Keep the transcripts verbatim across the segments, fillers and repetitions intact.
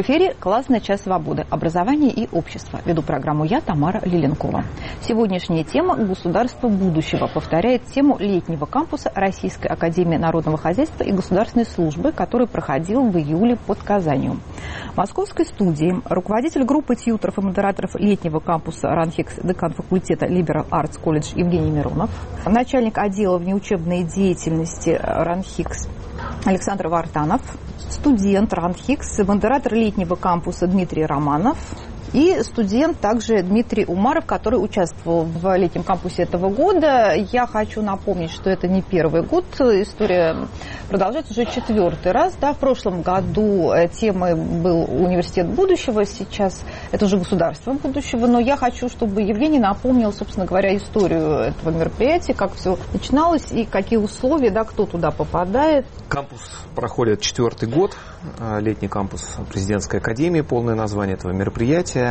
эфире «Классная часть свободы. Образование и общество». Веду программу я, Тамара Лиленкова. Сегодняшняя тема «Государство будущего» повторяет тему летнего кампуса Российской академии народного хозяйства и государственной службы, который проходил в июле под Казанью. В московской студии руководитель группы тьюторов и модераторов летнего кампуса РАНХИКС, декан факультета Liberal Arts College Евгений Миронов, начальник отдела внеучебной деятельности РАНХИКС Александр Вартанов, студент РАНХИКС, модератор летнего кампуса Дмитрий Романов и студент также Дмитрий Умаров, который участвовал в летнем кампусе этого года. Я хочу напомнить, что это не первый год, история продолжается уже четвертый раз. Да, в прошлом году темой был университет будущего, сейчас это уже государство будущего, но я хочу, чтобы Евгений напомнил, собственно говоря, историю этого мероприятия, как все начиналось и какие условия, да, кто туда попадает. Кампус проходит четвертый год, летний кампус президентской академии, полное название этого мероприятия.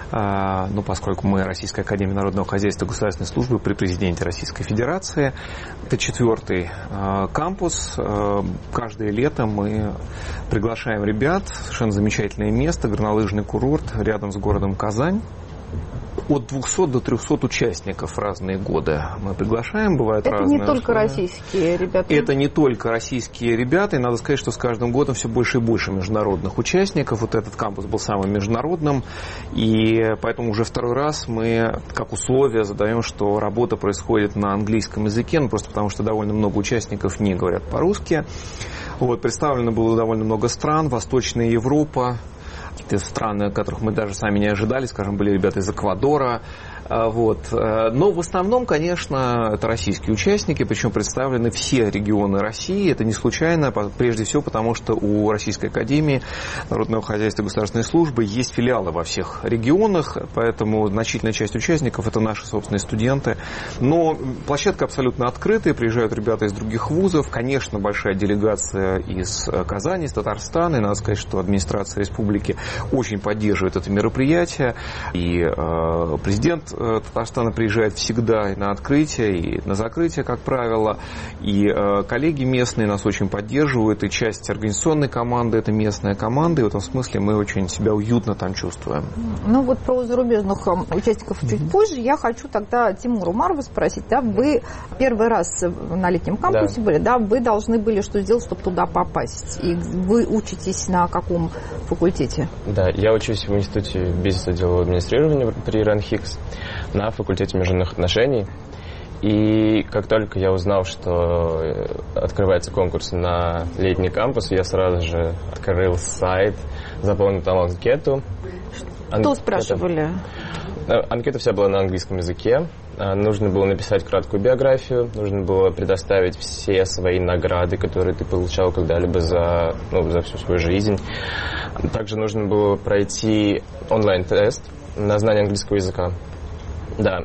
Ну, поскольку мы Российская академия народного хозяйства и государственной службы при президенте Российской Федерации, это четвертый кампус. Каждое лето мы приглашаем ребят, совершенно замечательное место, горнолыжный курорт рядом с городом Казань. От двухсот до трехсот участников в разные годы мы приглашаем, бывают это разные. Это не только условия. Российские ребята? Это не только российские ребята, и надо сказать, что с каждым годом все больше и больше международных участников. Вот этот кампус был самым международным, и поэтому уже второй раз мы как условие задаем, что работа происходит на английском языке, ну просто потому что довольно много участников не говорят по-русски. Вот, представлено было довольно много стран, Восточная Европа, какие-то страны, которых мы даже сами не ожидали, скажем, были ребята из Эквадора. Вот. Но в основном, конечно, это российские участники, причем представлены все регионы России. Это не случайно, прежде всего потому, что у Российской академии народного хозяйства и государственной службы есть филиалы во всех регионах, поэтому значительная часть участников – это наши собственные студенты. Но площадка абсолютно открытая, приезжают ребята из других вузов. Конечно, большая делегация из Казани, из Татарстана. И надо сказать, что администрация республики очень поддерживает это мероприятие. И э, президент Татарстана приезжает всегда и на открытие, и на закрытие, как правило. И э, коллеги местные нас очень поддерживают, и часть организационной команды – это местная команда, и в этом смысле мы очень себя уютно там чувствуем. Ну вот про зарубежных участников чуть mm-hmm. позже. Я хочу тогда Тимура Умарова спросить. Да, вы первый раз на летнем кампусе да. были, да, вы должны были что сделать, чтобы туда попасть? И вы учитесь на каком факультете? Да, я учусь в Институте бизнеса и делового администрирования при РАНХИКС на факультете международных отношений. И как только я узнал, что открывается конкурс на летний кампус, я сразу же открыл сайт, заполнил там анкету. Что спрашивали? Анкета вся была на английском языке. Нужно было написать краткую биографию, нужно было предоставить все свои награды, которые ты получал когда-либо за, ну, за всю свою жизнь. Также нужно было пройти онлайн-тест на знание английского языка. Да,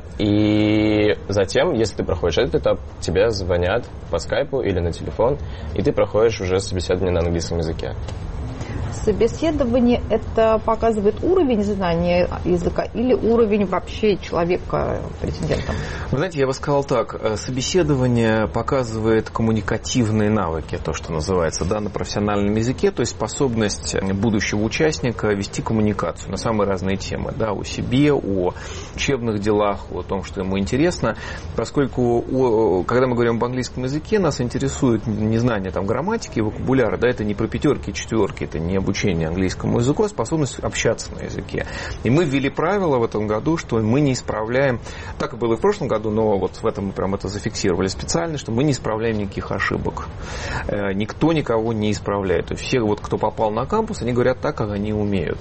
и затем, если ты проходишь этот этап, тебе звонят по скайпу или на телефон, и ты проходишь уже собеседование на английском языке. Собеседование – это показывает уровень знания языка или уровень вообще человека претендента? Вы знаете, я бы сказал так. Собеседование показывает коммуникативные навыки, то, что называется, да, на профессиональном языке, то есть способность будущего участника вести коммуникацию на самые разные темы, да, о себе, о учебных делах, о том, что ему интересно, поскольку, о, когда мы говорим об английском языке, нас интересует не знание там, грамматики и вокабуляра, да, это не про пятерки и четверки, это не обучение английскому языку, а способность общаться на языке. И мы ввели правило в этом году, что мы не исправляем, так и было и в прошлом году, но вот в этом мы прям это зафиксировали специально, что мы не исправляем никаких ошибок. Никто никого не исправляет. То есть все, вот, кто попал на кампус, они говорят так, как они умеют.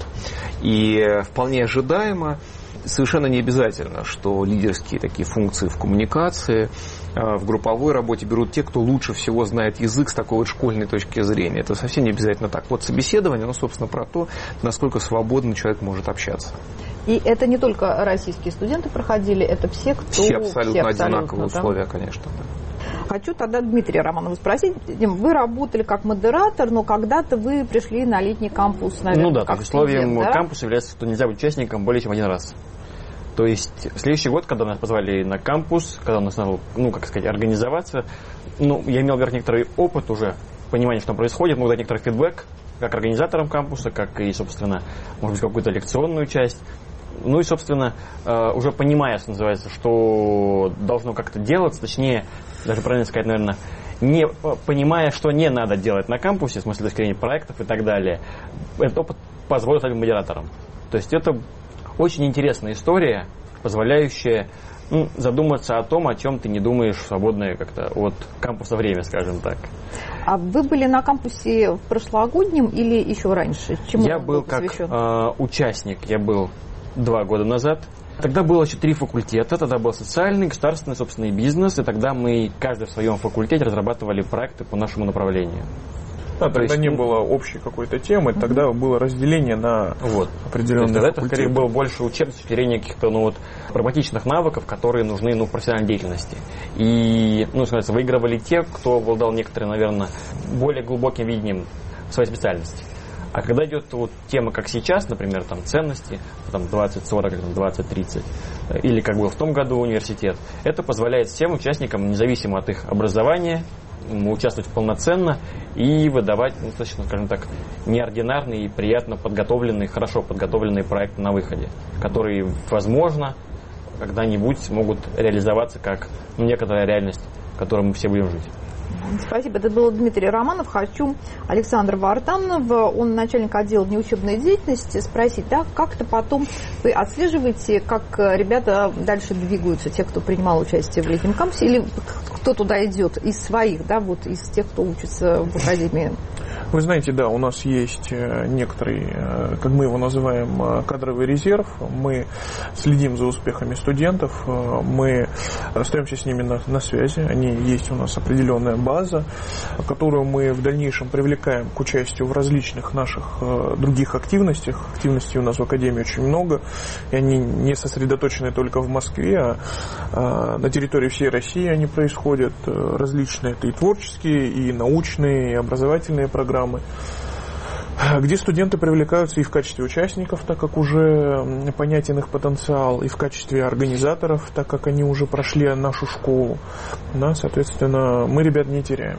И вполне ожидаемо, совершенно не обязательно, что лидерские такие функции в коммуникации, в групповой работе берут те, кто лучше всего знает язык с такой вот школьной точки зрения. Это совсем не обязательно так. Вот собеседование, оно, собственно, про то, насколько свободно человек может общаться. И это не только российские студенты проходили, это все, кто... Все абсолютно, все абсолютно одинаковые да? условия, конечно. Да. Хочу тогда Дмитрия Романова спросить. Дим, вы работали как модератор, но когда-то вы пришли на летний кампус, наверное, ну да, как условием студент, да? кампуса является, что нельзя быть участником более чем один раз. То есть в следующий год, когда нас позвали на кампус, когда нас надо, ну, как сказать, организоваться, ну, я имел, во-первых, некоторый опыт уже, понимание, что там происходит, мог дать некоторый фидбэк как организатором кампуса, как и, собственно, может быть, какую-то лекционную часть. Ну и, собственно, уже понимая, что называется, что должно как-то делаться, точнее, даже правильно сказать, наверное, не понимая, что не надо делать на кампусе, в смысле достижения проектов и так далее, этот опыт позволил стать модератором. То есть это очень интересная история, позволяющая ну, задуматься о том, о чем ты не думаешь в свободное как-то от кампуса время, скажем так. А вы были на кампусе в прошлогоднем или еще раньше? Чему я был, был как э, участник, я был два года назад. Тогда было еще три факультета, тогда был социальный, государственный, собственный бизнес, и тогда мы каждый в своем факультете разрабатывали проекты по нашему направлению. Да, тогда есть, не было общей какой-то темы, uh-huh. тогда было разделение на вот. определенные факультеты. Это, скорее, было больше учебное сочетание каких-то ну, вот, прагматичных навыков, которые нужны ну, в профессиональной деятельности. И, ну, сказать, выигрывали те, кто обладал некоторым, наверное, более глубоким видением своей специальности. А когда идет вот тема, как сейчас, например, там ценности, там двадцать сорок, двадцать тридцать, или как было в том году университет, это позволяет всем участникам, независимо от их образования, участвовать полноценно и выдавать, ну, достаточно, скажем так, неординарные и приятно подготовленные, хорошо подготовленные проекты на выходе, которые, возможно, когда-нибудь могут реализоваться как ну, некоторая реальность, в которой мы все будем жить. Спасибо. Это был Дмитрий Романов. Хочу Александра Вартанова, он начальник отдела внеучебной деятельности, спросить, да, как-то потом вы отслеживаете, как ребята дальше двигаются, те, кто принимал участие в летнем кампусе, или кто туда идет из своих, да, вот из тех, кто учится в академии? Вы знаете, да, у нас есть некоторый, как мы его называем, кадровый резерв. Мы следим за успехами студентов, мы остаемся с ними на, на связи. Они есть у нас определенная база, которую мы в дальнейшем привлекаем к участию в различных наших других активностях. Активностей у нас в академии очень много, и они не сосредоточены только в Москве, а на территории всей России они происходят различные. Это и творческие, и научные, и образовательные программы, где студенты привлекаются и в качестве участников, так как уже понятен их потенциал, и в качестве организаторов, так как они уже прошли нашу школу. Да, соответственно, мы ребят не теряем.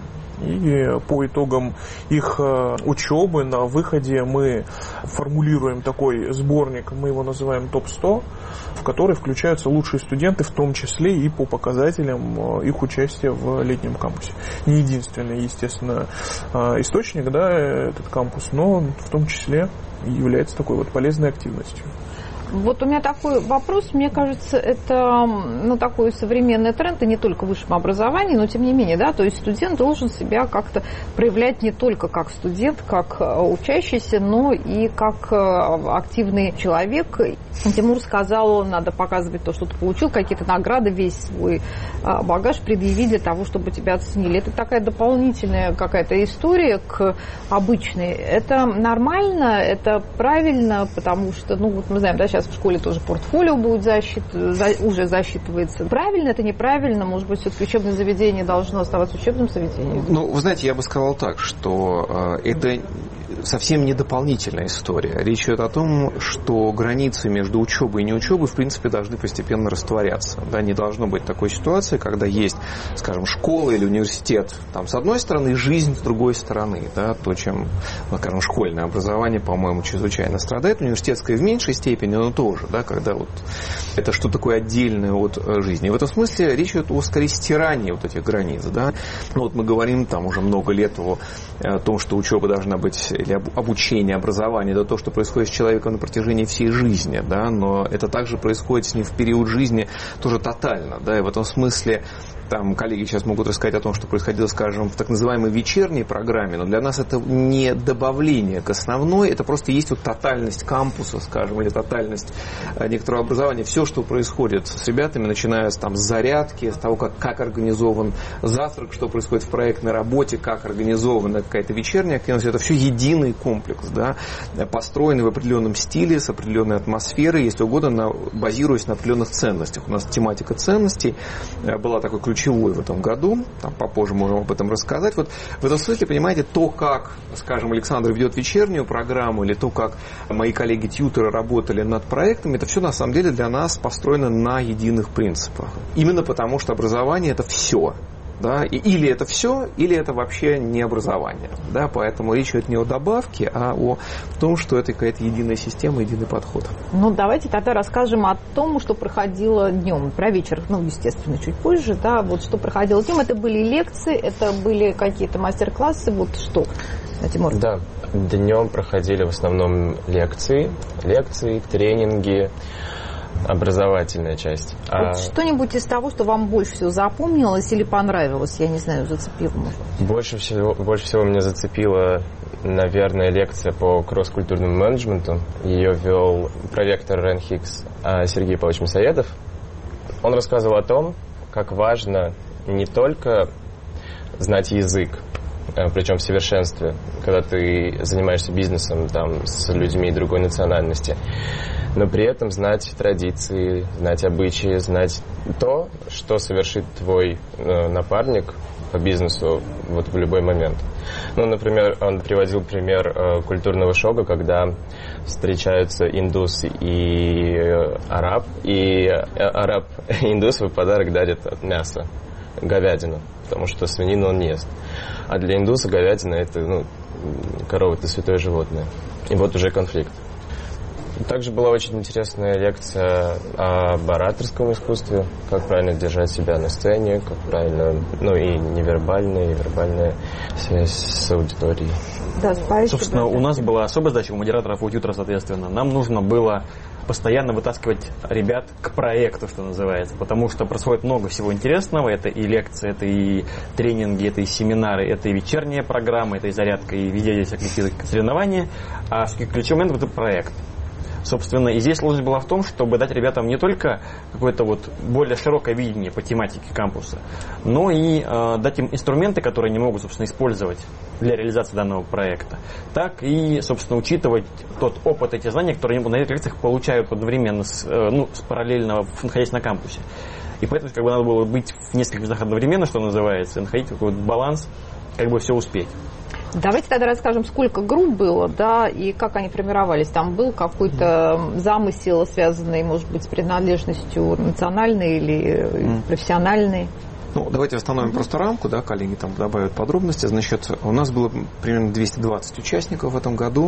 И по итогам их учебы на выходе мы формулируем такой сборник, мы его называем топ сто, в который включаются лучшие студенты, в том числе и по показателям их участия в летнем кампусе. Не единственный, естественно, источник, да, этот кампус, но в том числе является такой вот полезной активностью. Вот у меня такой вопрос, мне кажется, это ну, такой современный тренд, и не только в высшем образовании, но тем не менее, да, то есть студент должен себя как-то проявлять не только как студент, как учащийся, но и как активный человек. Тимур сказал, надо показывать то, что ты получил, какие-то награды, весь свой багаж предъявить для того, чтобы тебя оценили. Это такая дополнительная какая-то история к обычной. Это нормально, это правильно, потому что, ну вот мы знаем, да, сейчас в школе тоже портфолио будет засчит, за, уже засчитывается. Правильно это, неправильно? Может быть, все-таки учебное заведение должно оставаться учебным заведением? Ну, вы знаете, я бы сказал так, что э, это совсем не дополнительная история. Речь идет о том, что границы между учебой и неучебой, в принципе, должны постепенно растворяться. Да, не должно быть такой ситуации, когда есть, скажем, школа или университет, там, с одной стороны, и жизнь с другой стороны. Да, то, чем, ну, скажем, школьное образование, по-моему, чрезвычайно страдает. Университетское в меньшей степени, но тоже, да, когда вот это что такое отдельное от жизни. И в этом смысле речь идет о, скорее, стирании вот этих границ. Да. Ну, вот мы говорим там уже много лет о, о том, что учеба должна быть, или обучение, образование, это то, что происходит с человеком на протяжении всей жизни, да, но это также происходит с ним в период жизни тоже тотально, да, и в этом смысле там коллеги сейчас могут рассказать о том, что происходило, скажем, в так называемой вечерней программе, но для нас это не добавление к основной, это просто есть вот тотальность кампуса, скажем, или тотальность некоторого образования. Все, что происходит с ребятами, начиная с, там, с зарядки, с того, как, как организован завтрак, что происходит в проектной работе, как организована какая-то вечерняя активность, это все единый комплекс, да, построенный в определенном стиле, с определенной атмосферой, если угодно, на, базируясь на определенных ценностях. У нас тематика ценностей была такой ключевой в этом году, там попозже можем об этом рассказать. Вот в этом смысле, понимаете, то, как, скажем, Александр ведет вечернюю программу, или то, как мои коллеги-тьютеры работали над проектами, это все на самом деле для нас построено на единых принципах. Именно потому, что образование – это все. Да? И, или это все, или это вообще не образование. Да? Поэтому речь идет не о добавке, а о том, что это какая-то единая система, единый подход. Ну, давайте тогда расскажем о том, что проходило днем. Про вечер, ну, естественно, чуть позже. Да? Вот что проходило днем. Это были лекции, это были какие-то мастер-классы. Вот что, Тимур? Да, днем проходили в основном лекции, лекции, тренинги, образовательная часть. Вот а... Что-нибудь из того, что вам больше всего запомнилось или понравилось, я не знаю, зацепило, может? Больше всего, больше всего меня зацепила, наверное, лекция по кросс-культурному менеджменту. Ее вел проректор РАН Хикс Сергей Павлович Мясоедов. Он рассказывал о том, как важно не только знать язык, причем в совершенстве, когда ты занимаешься бизнесом там, с людьми другой национальности, но при этом знать традиции, знать обычаи, знать то, что совершит твой э, напарник по бизнесу вот в любой момент. Ну, например, он приводил пример э, культурного шока, когда встречаются индус и э, араб, и э, араб и индус в подарок дарят мясо, говядину, потому что свинину он не ест. А для индуса говядина – это, ну, корова – это святое животное. И вот уже конфликт. Также была очень интересная лекция об ораторском искусстве, как правильно держать себя на сцене, как правильно, ну и невербальная, и вербальная связь с аудиторией. Да, спасибо. Собственно, у нас была особая задача у модераторов аудитора, соответственно. Нам нужно было постоянно вытаскивать ребят к проекту, что называется, потому что происходит много всего интересного. Это и лекции, это и тренинги, это и семинары, это и вечерняя программа, это и зарядка, и везде всякие соревнования. А ключевой момент – это проект. Собственно, и здесь сложность была в том, чтобы дать ребятам не только какое-то вот более широкое видение по тематике кампуса, но и э, дать им инструменты, которые они могут, собственно, использовать для реализации данного проекта, так и, собственно, учитывать тот опыт, эти знания, которые они на этих лекциях получают одновременно, с, э, ну, с параллельно, находясь на кампусе. И поэтому как бы надо было быть в нескольких местах одновременно, что называется, и находить какой-то баланс, как бы все успеть. Давайте тогда расскажем, сколько групп было, да, и как они формировались. Там был какой-то замысел, связанный, может быть, с принадлежностью национальной или mm. профессиональной? Ну, давайте восстановим mm-hmm. просто рамку, да, коллеги там добавят подробности. Значит, у нас было примерно двести двадцать участников в этом году.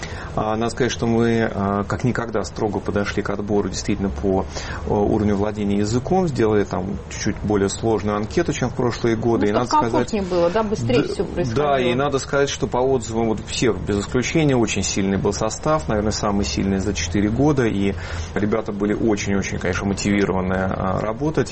Надо сказать, что мы как никогда строго подошли к отбору действительно по уровню владения языком, сделали там чуть-чуть более сложную анкету, чем в прошлые годы. Ну, и надо сказать, было, да, быстрее да, все происходило. Да, и надо сказать, что по отзывам вот всех без исключения очень сильный был состав, наверное, самый сильный за четыре года, и ребята были очень-очень, конечно, мотивированы работать.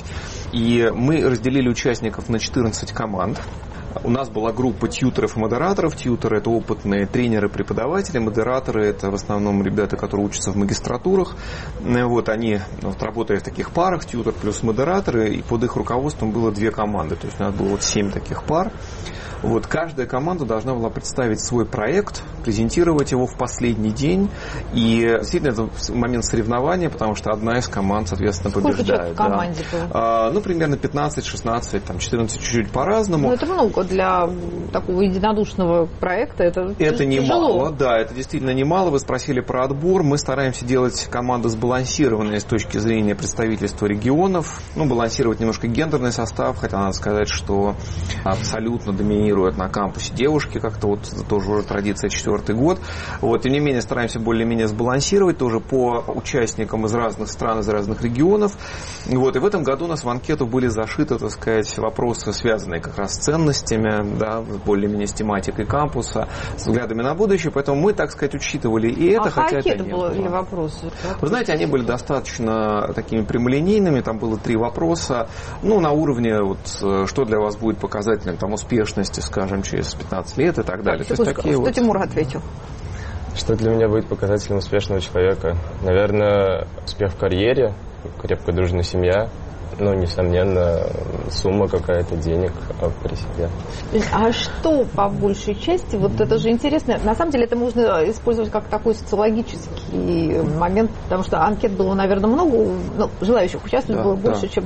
И мы разделили участников на четырнадцать команд. У нас была группа тьюторов и модераторов. Тьюторы – это опытные тренеры, преподаватели. Модераторы – это в основном ребята, которые учатся в магистратурах. Вот они вот, работали в таких парах, тьютор плюс модераторы, и под их руководством было две команды. То есть у нас было вот семь таких пар. Вот, каждая команда должна была представить свой проект, презентировать его в последний день. И действительно, это момент соревнования, потому что одна из команд, соответственно, Сколько побеждает. Сколько человек в команде да. было? А, ну, примерно пятнадцать, шестнадцать, там, четырнадцать, чуть-чуть по-разному. Ну, это много для такого единодушного проекта. Это, это тяжело. немало, да, это действительно немало. Вы спросили про отбор. Мы стараемся делать команды сбалансированные с точки зрения представительства регионов. Ну, балансировать немножко гендерный состав, хотя надо сказать, что абсолютно доминирует на кампусе девушки, как-то вот тоже уже традиция четвертый год. Вот, тем не менее, стараемся более-менее сбалансировать тоже по участникам из разных стран, из разных регионов. Вот, и в этом году у нас в анкету были зашиты, так сказать, вопросы, связанные как раз с ценностями, да, более-менее с тематикой кампуса, с взглядами на будущее, поэтому мы, так сказать, учитывали и это, а хотя это не было. Или вопросы? Вы знаете, они были достаточно такими прямолинейными, там было три вопроса, ну, на уровне, вот, что для вас будет показателем там, успешности, скажем, через пятнадцать лет и так далее. Так, То есть, такие что вот... Тимур ответил? Что для меня будет показателем успешного человека? Наверное, успех в карьере, крепкая дружная семья, ну, несомненно, сумма какая-то денег при себе. А что по большей части? Вот это же интересно. На самом деле это можно использовать как такой социологический момент, потому что анкет было, наверное, много, ну, желающих участвовать да, было больше, да. чем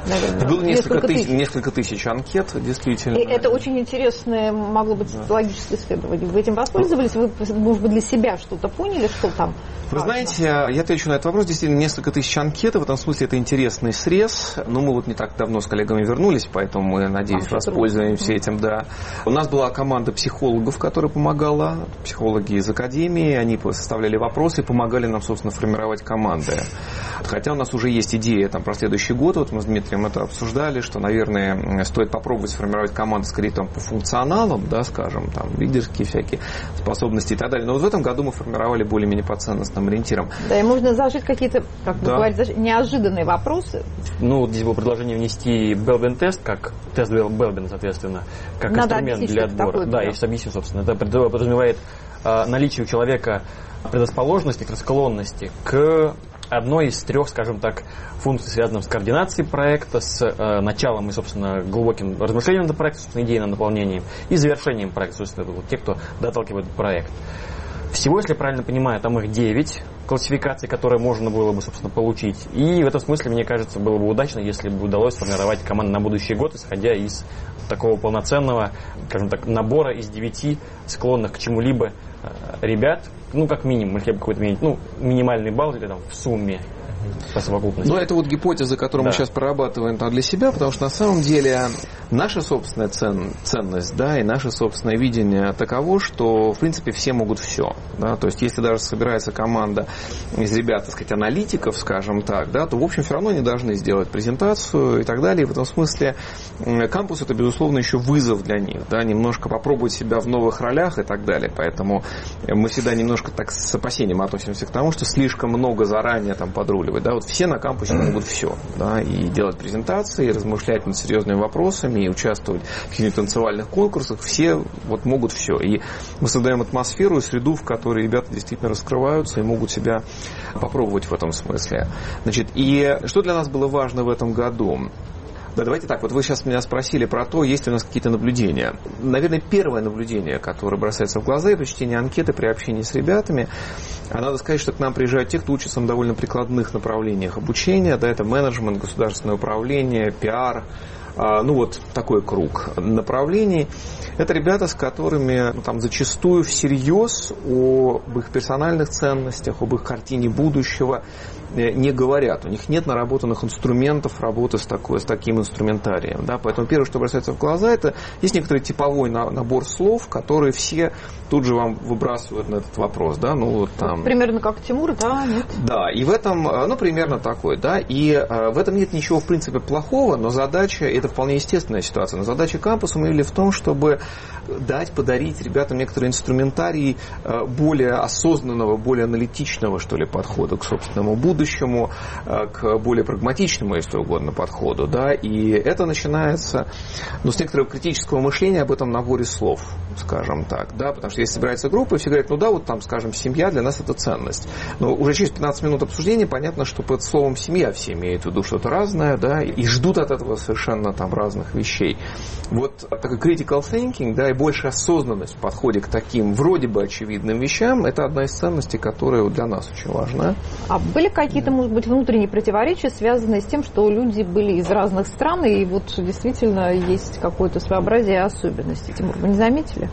наверное. Было несколько, несколько, тысяч, тысяч. несколько тысяч анкет, действительно. И это очень интересное могло быть социологическое исследование. Вы этим воспользовались? Вы, может быть, для себя что-то поняли, что там? Вы важно? знаете, я отвечу на этот вопрос. Действительно, несколько тысяч анкет. В этом смысле это интересный срез. Но мы вот не так давно с коллегами вернулись, поэтому мы, надеюсь, а, воспользуемся этим. Да. У нас была команда психологов, которая помогала. Психологи из академии. Они составляли вопросы и помогали нам, собственно, формировать команды. Хотя у нас уже есть идея там, про следующий год. Вот мы с Дмитрием это обсуждали, что, наверное, стоит попробовать сформировать команду скорее там, по функционалам, да, скажем, там, лидерские всякие способности и так далее. Но вот в этом году мы формировали более-менее по ценностным ориентирам. Да, и можно зажить какие-то, как вы да. говорите, неожиданные вопросы. Ну, здесь было предложение внести Белбин-тест, как тест Белбина, соответственно, как Надо инструмент для отбора. Да, я сейчас объясню, собственно. Это подразумевает э, наличие у человека предрасположенности, к склонности к одной из трех, скажем так, функций, связанных с координацией проекта, с э, началом и, собственно, глубоким размышлением над проектом, собственно, идейным наполнением и завершением проекта, собственно, это вот те, кто доталкивает проект. Всего, если я правильно понимаю, там их девять классификаций, которые можно было бы, собственно, получить. И в этом смысле, мне кажется, было бы удачно, если бы удалось сформировать команду на будущий год, исходя из такого полноценного, скажем так, набора из девяти склонных к чему-либо ребят, ну, как минимум, или какой-то ну, минимальный балл или там в сумме по совокупности. Ну, это вот гипотеза, которую да. мы сейчас прорабатываем там для себя, потому что на самом деле наша собственная цен, ценность, да, и наше собственное видение таково, что, в принципе, все могут все. Да? То есть, если даже собирается команда из ребят, так сказать, аналитиков, скажем так, да, то, в общем, все равно они должны сделать презентацию и так далее. И в этом смысле кампус – это, безусловно, еще вызов для них, да, немножко попробовать себя в новых ролях и так далее. Поэтому мы всегда немножко так с опасением относимся к тому, что слишком много заранее там подруливать. Да, вот все на кампусе могут все, да, и делать презентации, и размышлять над серьезными вопросами, и участвовать в каких-нибудь танцевальных конкурсах. Все вот могут все. И мы создаем атмосферу и среду, в которой ребята действительно раскрываются и могут себя попробовать в этом смысле. Значит, и что для нас было важно в этом году? Да, давайте так, вот вы сейчас меня спросили про то, есть ли у нас какие-то наблюдения. Наверное, первое наблюдение, которое бросается в глаза, это чтение анкеты при общении с ребятами. А надо сказать, что к нам приезжают те, кто учится на довольно прикладных направлениях обучения. Да, это менеджмент, государственное управление, пиар. Ну вот такой круг направлений. Это ребята, с которыми ну, там, зачастую всерьез об их персональных ценностях, об их картине будущего не говорят. У них нет наработанных инструментов работы с, такой, с таким инструментарием. Да? Поэтому первое, что бросается в глаза, это есть некоторый типовой набор слов, которые все тут же вам выбрасывают на этот вопрос. Да? Ну, вот, там... Примерно как Тимур, да? Нет? Да, и в этом, ну, примерно такой. Да? И э, в этом нет ничего, в принципе, плохого, но задача, это вполне естественная ситуация, но задача кампуса мы видели в том, чтобы дать, подарить ребятам некоторый инструментарий э, более осознанного, более аналитичного, что ли, подхода к собственному будущему, э, к более прагматичному, если угодно, подходу. Да? И это начинается ну, с некоторого критического мышления об этом наборе слов, скажем так. Да? Потому что если собирается группа, и все говорят, ну да, вот там, скажем, семья для нас это ценность. Но уже через пятнадцать минут обсуждения понятно, что под словом семья все имеют в виду что-то разное, да, и ждут от этого совершенно там разных вещей. Вот такой critical thinking, да, и больше осознанность в подходе к таким вроде бы очевидным вещам, это одна из ценностей, которая для нас очень важна. А были какие-то, может быть, внутренние противоречия, связанные с тем, что люди были из разных стран, и вот действительно есть какое-то своеобразие и особенности? Тимур, вы не заметили?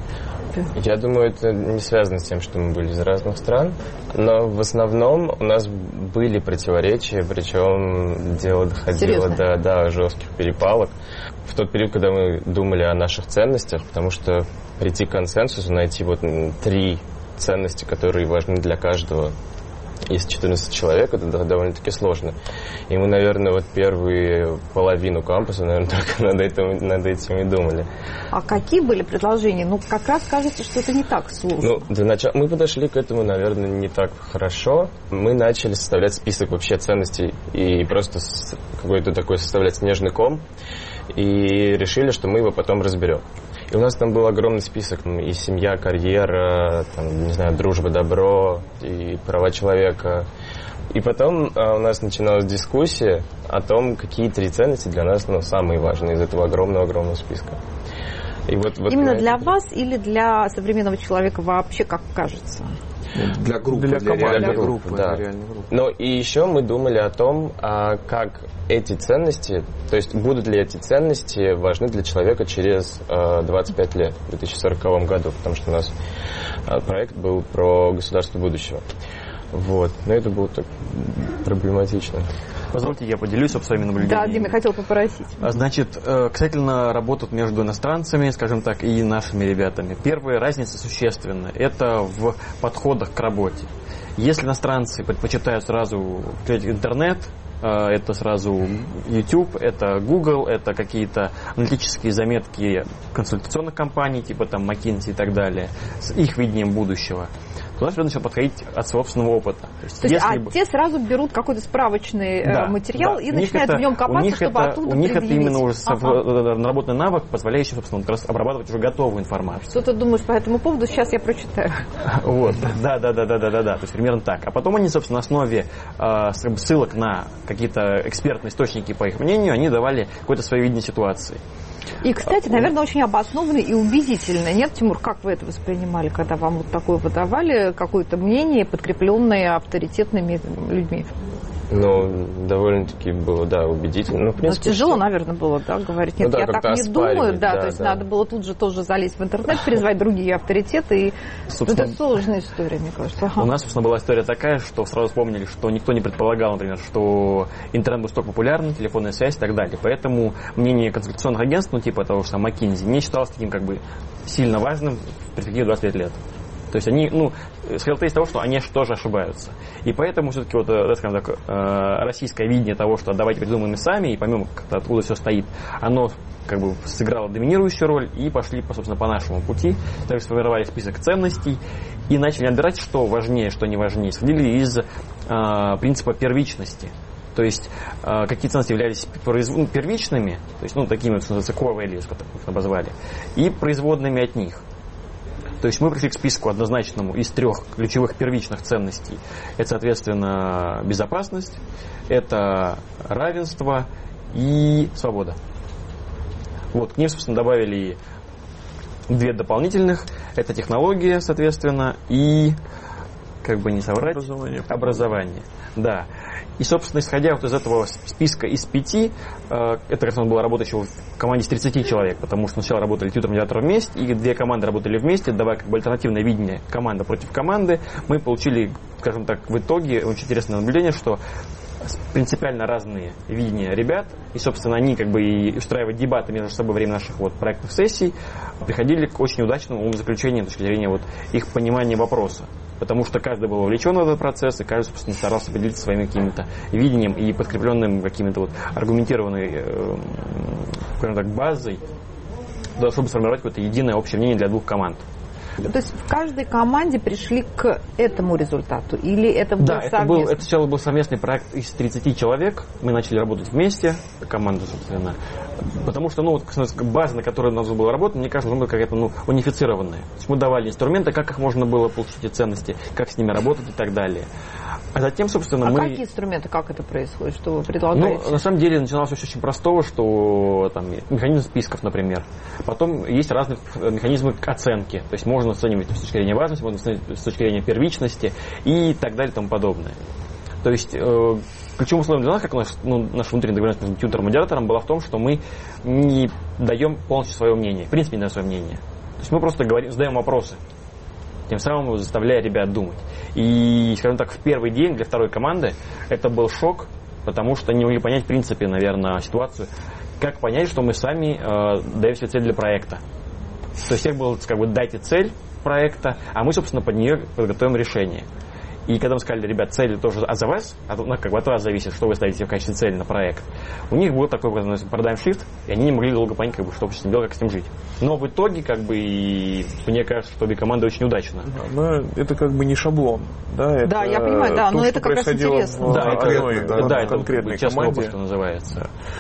Я думаю, это не связано с тем, что мы были из разных стран, но в основном у нас были противоречия, причем дело доходило до, до жестких перепалок. В тот период, когда мы думали о наших ценностях, потому что прийти к консенсусу, найти вот три ценности, которые важны для каждого из четырнадцати человек, это довольно-таки сложно. И мы, наверное, вот первую половину кампуса, наверное, только над этим, над этим и думали. А какие были предложения? Ну, как раз кажется, что это не так сложно. Ну, для начала мы подошли к этому, наверное, не так хорошо. Мы начали составлять список вообще ценностей и просто какой-то такой составлять снежный ком. И решили, что мы его потом разберем. И у нас там был огромный список, и семья, карьера, там, не знаю, дружба, добро, и права человека. И потом а, у нас начиналась дискуссия о том, какие три ценности для нас ну, самые важные из этого огромного-огромного списка. И вот, вот именно для вас или для современного человека вообще, как кажется? Для группы, для, для, команды. для группы, группы, да. для реальной группы. Но и еще мы думали о том, а, как эти ценности, то есть будут ли эти ценности важны для человека через а, двадцать пять лет, в две тысячи сороковом году, потому что у нас а, проект был про государство будущего. Вот. Но это было так проблематично. Позвольте, я поделюсь своими наблюдениями. Да, Дима, хотел попросить. Значит, касательно работы между иностранцами, скажем так, и нашими ребятами. Первая разница существенная. Это в подходах к работе. Если иностранцы предпочитают сразу включать интернет, это сразу YouTube, это Google, это какие-то аналитические заметки консультационных компаний, типа там McKinsey и так далее, с их видением будущего, то нас начал подходить от собственного опыта. То есть, То есть, если... а те сразу берут какой-то справочный да, материал да. и начинают это, в нем копаться, чтобы это, оттуда У них это именно уже ага. наработанный навык, позволяющий, собственно, как раз обрабатывать уже готовую информацию. Что ты думаешь по этому поводу? Сейчас я прочитаю. Вот, да, да, да, да, да, да, да. То есть примерно так. А потом они, собственно, на основе э, ссылок на какие-то экспертные источники, по их мнению, они давали какое-то свое видение ситуации. И, кстати, наверное, очень обоснованно и убедительно. Нет, Тимур, как вы это воспринимали, когда вам вот такое выдавали, какое-то мнение, подкрепленное авторитетными людьми? Ну, довольно-таки было, да, убедительно. Ну, в принципе, Но тяжело, все. наверное, было, да, говорить. Нет, Ну, да, я так не думаю, да, да, то есть да. надо было тут же тоже залезть в интернет, призвать другие авторитеты. И это сложная история, мне кажется. Ага. У нас, собственно, была история такая, что сразу вспомнили, что никто не предполагал, например, что интернет будет столько популярен, телефонная связь и так далее. Поэтому мнение консультационных агентств, ну, типа того же самого McKinsey, не считалось таким, как бы, сильно важным в перспективе двадцать пять лет. То есть они, ну, исходя из того, что они тоже ошибаются. И поэтому все-таки вот, да, скажем так, российское видение того, что давайте придумаем сами и поймем, откуда все стоит, оно как бы сыграло доминирующую роль, и пошли, собственно, по нашему пути. Также сформировали список ценностей и начали отбирать, что важнее, что не важнее. Исходили из э, принципа первичности. То есть э, какие ценности являлись произв... ну, первичными, то есть, ну, такими, что называется, core values, как их обозвали, и производными от них. То есть мы пришли к списку однозначному из трех ключевых первичных ценностей. Это, соответственно, безопасность, это равенство и свобода. Вот, к ним, собственно, добавили две дополнительных. Это технология, соответственно, и, как бы не соврать, образование. образование. Да. И, собственно, исходя вот из этого списка из пяти, э, это, как была работа еще в команде из тридцати человек, потому что сначала работали тьютер-медиатор вместе, и две команды работали вместе, давая как бы альтернативное видение команда против команды. Мы получили, скажем так, в итоге очень интересное наблюдение, что принципиально разные видения ребят, и, собственно, они как бы и устраивая дебаты между собой во время наших вот проектных сессий, приходили к очень удачному умозаключению с точки зрения вот их понимания вопроса. Потому что каждый был вовлечен в этот процесс, и каждый, собственно, старался поделиться своим каким-то видением и подкрепленным какими-то вот аргументированной, э, скажем так, базой, чтобы сформировать какое-то единое общее мнение для двух команд. То есть в каждой команде пришли к этому результату? Или это был да, совместный? Это, был, это сначала был совместный проект из тридцати человек. Мы начали работать вместе, команда, собственно. Потому что, ну, вот, база, на которой у нас было работать, мне кажется, была какая-то, ну, унифицированная. То есть мы давали инструменты, как их можно было получить, эти ценности, как с ними работать и так далее. А затем, собственно, а мы... А какие инструменты, как это происходит, что вы предлагаете? Ну, на самом деле, начиналось все с очень простого, что там механизм списков, например. Потом есть разные механизмы оценки. То есть можно оценивать с точки зрения важности, можно оценивать с точки зрения первичности и так далее и тому подобное. То есть э, ключевым условием для нас, как наш, ну, наша внутренняя договоренность между тьютером и медиатором, была в том, что мы не даем полностью свое мнение. В принципе, не даем свое мнение. То есть мы просто говорим, задаем вопросы, тем самым заставляя ребят думать. И, скажем так, в первый день для второй команды это был шок, потому что не могли понять, в принципе, наверное, ситуацию. Как понять, что мы сами э, даем себе цель для проекта. То есть всех было, как бы, дайте цель проекта, а мы, собственно, под нее подготовим решение. И когда мы сказали, ребят, цели тоже а за вас, а, ну, как бы от вас зависит, что вы ставите в качестве цели на проект, у них был такой paradigm shift, и они не могли долго понять, как бы, что с ним делать, как с ним жить. Но в итоге, как бы, и мне кажется, что обе команды очень удачно. Да, но это как бы не шаблон. Да, это да я понимаю, да, то, но это как раз интересно. Да, это, одной, да, да, конкретной это частный команде. опыт, что называется.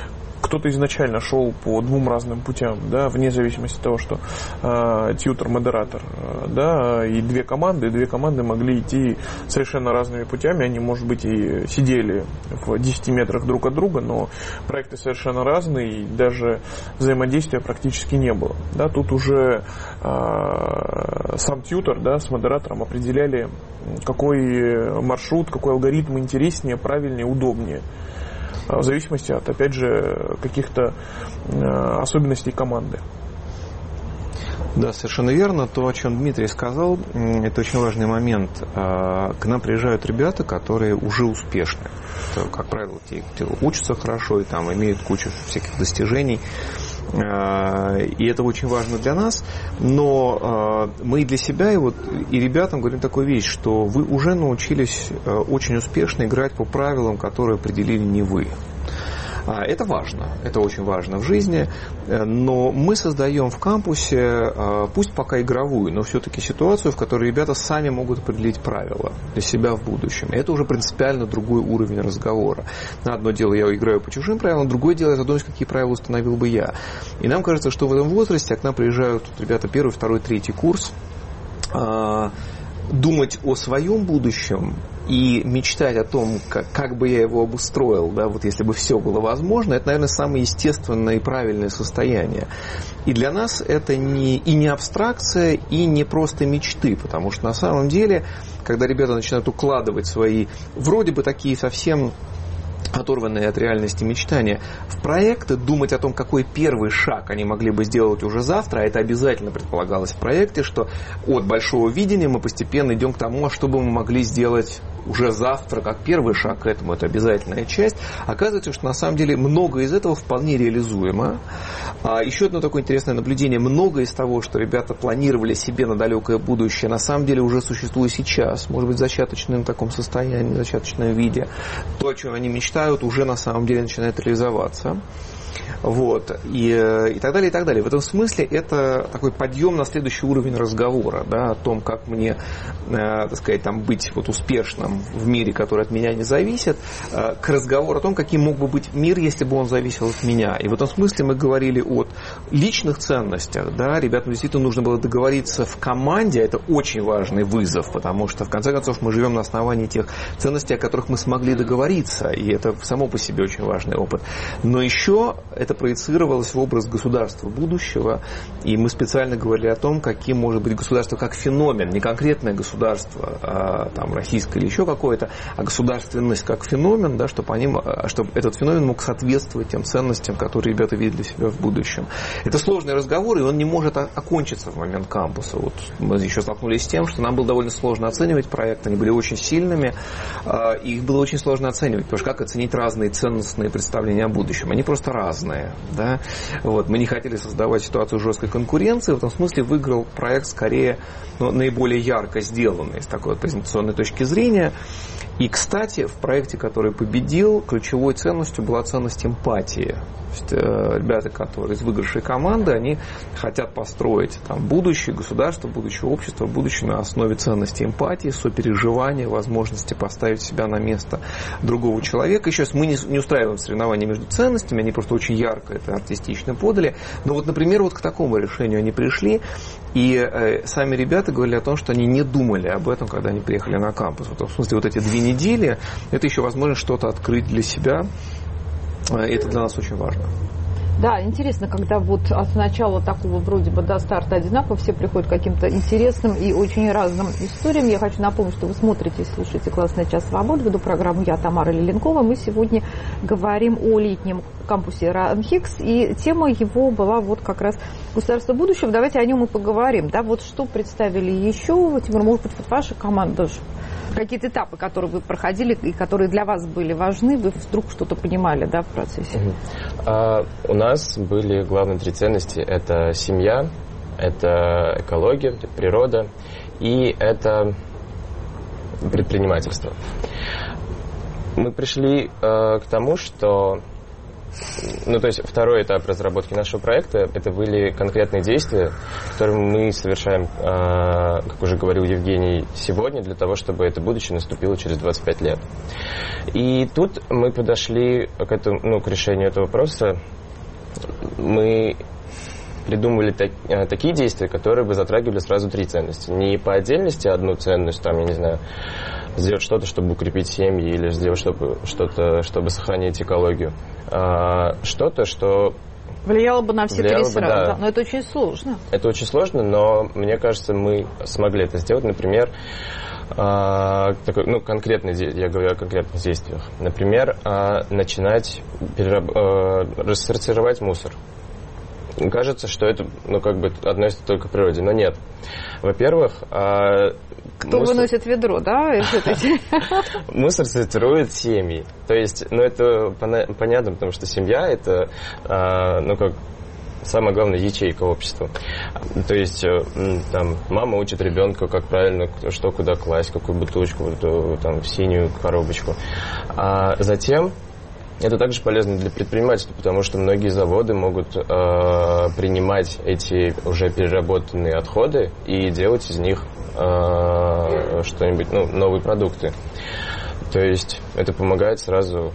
кто-то изначально шел по двум разным путям, да, вне зависимости от того, что э, тьютер, модератор, э, да, и две команды, и две команды могли идти совершенно разными путями, они, может быть, и сидели в десяти метрах друг от друга, но проекты совершенно разные, и даже взаимодействия практически не было. Да, тут уже э, сам тьютер, да, с модератором определяли, какой маршрут, какой алгоритм интереснее, правильнее, удобнее. В зависимости от, опять же, каких-то особенностей команды. Да, совершенно верно. То, о чем Дмитрий сказал, это очень важный момент. К нам приезжают ребята, которые уже успешны. Это, как правило, те, кто учатся хорошо и там имеют кучу всяких достижений. И это очень важно для нас, но мы и для себя, и, вот, и ребятам говорим такую вещь, что вы уже научились очень успешно играть по правилам, которые определили не вы. Это важно, это очень важно в жизни, но мы создаем в кампусе, пусть пока игровую, но все-таки ситуацию, в которой ребята сами могут определить правила для себя в будущем. Это уже принципиально другой уровень разговора. Одно дело, я играю по чужим правилам, другое дело, я задумаюсь, какие правила установил бы я. И нам кажется, что в этом возрасте, к нам приезжают ребята первый, второй, третий курс, думать о своем будущем и мечтать о том, как, как бы я его обустроил, да, вот если бы все было возможно, это, наверное, самое естественное и правильное состояние. И для нас это не, и не абстракция, и не просто мечты, потому что на самом деле, когда ребята начинают укладывать свои, вроде бы такие совсем оторванные от реальности мечтания, в проекты, думать о том, какой первый шаг они могли бы сделать уже завтра, а это обязательно предполагалось в проекте, что от большого видения мы постепенно идем к тому, что бы мы могли сделать уже завтра, как первый шаг к этому, это обязательная часть. Оказывается, что на самом деле многое из этого вполне реализуемо. А еще одно такое интересное наблюдение. Многое из того, что ребята планировали себе на далекое будущее, на самом деле уже существует сейчас. Может быть, в зачаточном таком состоянии, в зачаточном виде. То, о чем они мечтают, уже на самом деле начинает реализоваться. Вот, и, и так далее, и так далее. В этом смысле это такой подъем на следующий уровень разговора, да, о том, как мне, э, так сказать, там, быть вот успешным в мире, который от меня не зависит, э, к разговору о том, каким мог бы быть мир, если бы он зависел от меня. И в этом смысле мы говорили о личных ценностях, да, ребятам действительно нужно было договориться в команде, это очень важный вызов, потому что, в конце концов, мы живем на основании тех ценностей, о которых мы смогли договориться, и это само по себе очень важный опыт. Но еще это проецировалось в образ государства будущего, и мы специально говорили о том, каким может быть государство как феномен, не конкретное государство, а, там, российское или еще какое-то, а государственность как феномен, да, чтобы, они, чтобы этот феномен мог соответствовать тем ценностям, которые ребята видят для себя в будущем. Это сложный разговор, и он не может окончиться в момент кампуса. Вот мы еще столкнулись с тем, что нам было довольно сложно оценивать проекты, они были очень сильными, и их было очень сложно оценивать, потому что как оценить разные ценностные представления о будущем? Они просто разные. Да? Вот. Мы не хотели создавать ситуацию жесткой конкуренции, в этом смысле выиграл проект скорее, ну, наиболее ярко сделанный с такой презентационной точки зрения. И, кстати, в проекте, который победил, ключевой ценностью была ценность эмпатии. То есть, э, ребята, которые из выигравшей команды, они хотят построить там, будущее государство, будущее общество, будущее на основе ценности эмпатии, сопереживания, возможности поставить себя на место другого человека. Еще раз, мы не, не устраиваем соревнования между ценностями, они просто очень ярко это артистично подали. Но вот, например, вот к такому решению они пришли, и э, сами ребята говорили о том, что они не думали об этом, когда они приехали на кампус. В этом смысле, вот эти две недели, это еще возможность что-то открыть для себя. И это для нас очень важно. Да, интересно, когда вот от начала такого вроде бы до старта одинаково, все приходят к каким-то интересным и очень разным историям. Я хочу напомнить, что вы смотрите и слушаете «Классный час свободы». Веду программу я, Тамара Лиленкова. Мы сегодня говорим о летнем кампусе РАНХИКС, и тема его была вот как раз «Государство будущего». Давайте о нем и поговорим. Да, вот что представили еще, Тимур, может быть, вот ваша команда, какие-то этапы, которые вы проходили и которые для вас были важны, вы вдруг что-то понимали, да, в процессе? Uh-huh. А, у нас были главные три ценности. Это семья, это экология, это природа и это предпринимательство. Мы пришли э, к тому, что ну, то есть второй этап разработки нашего проекта, это были конкретные действия, которые мы совершаем, как уже говорил Евгений, сегодня для того, чтобы это будущее наступило через двадцать пять лет. И тут мы подошли к, этому, ну, к решению этого вопроса. Мы придумывали так, такие действия, которые бы затрагивали сразу три ценности. Не по отдельности одну ценность, там, я не знаю, сделать что-то, чтобы укрепить семьи, или сделать чтобы, что-то, чтобы сохранить экологию. А что-то, что... Влияло бы на все три сразу, да. да. Но это очень сложно. Это очень сложно, но мне кажется, мы смогли это сделать. Например, а, такой, ну, конкретный, я говорю о конкретных действиях. Например, а, начинать перераб, а, рассортировать мусор. Кажется, что это, ну, как бы относится только к природе, но нет. Во-первых, а, кто мусор... выносит ведро, да? Мусор сортирует семьи. То есть, ну, это понятно, потому что семья это, ну, как самая главная ячейка общества. То есть, там, мама учит ребенка, как правильно, что куда класть, какую бутылочку, там, в синюю коробочку. А затем это также полезно для предпринимательства, потому что многие заводы могут э, принимать эти уже переработанные отходы и делать из них э, что-нибудь, ну, новые продукты. То есть это помогает сразу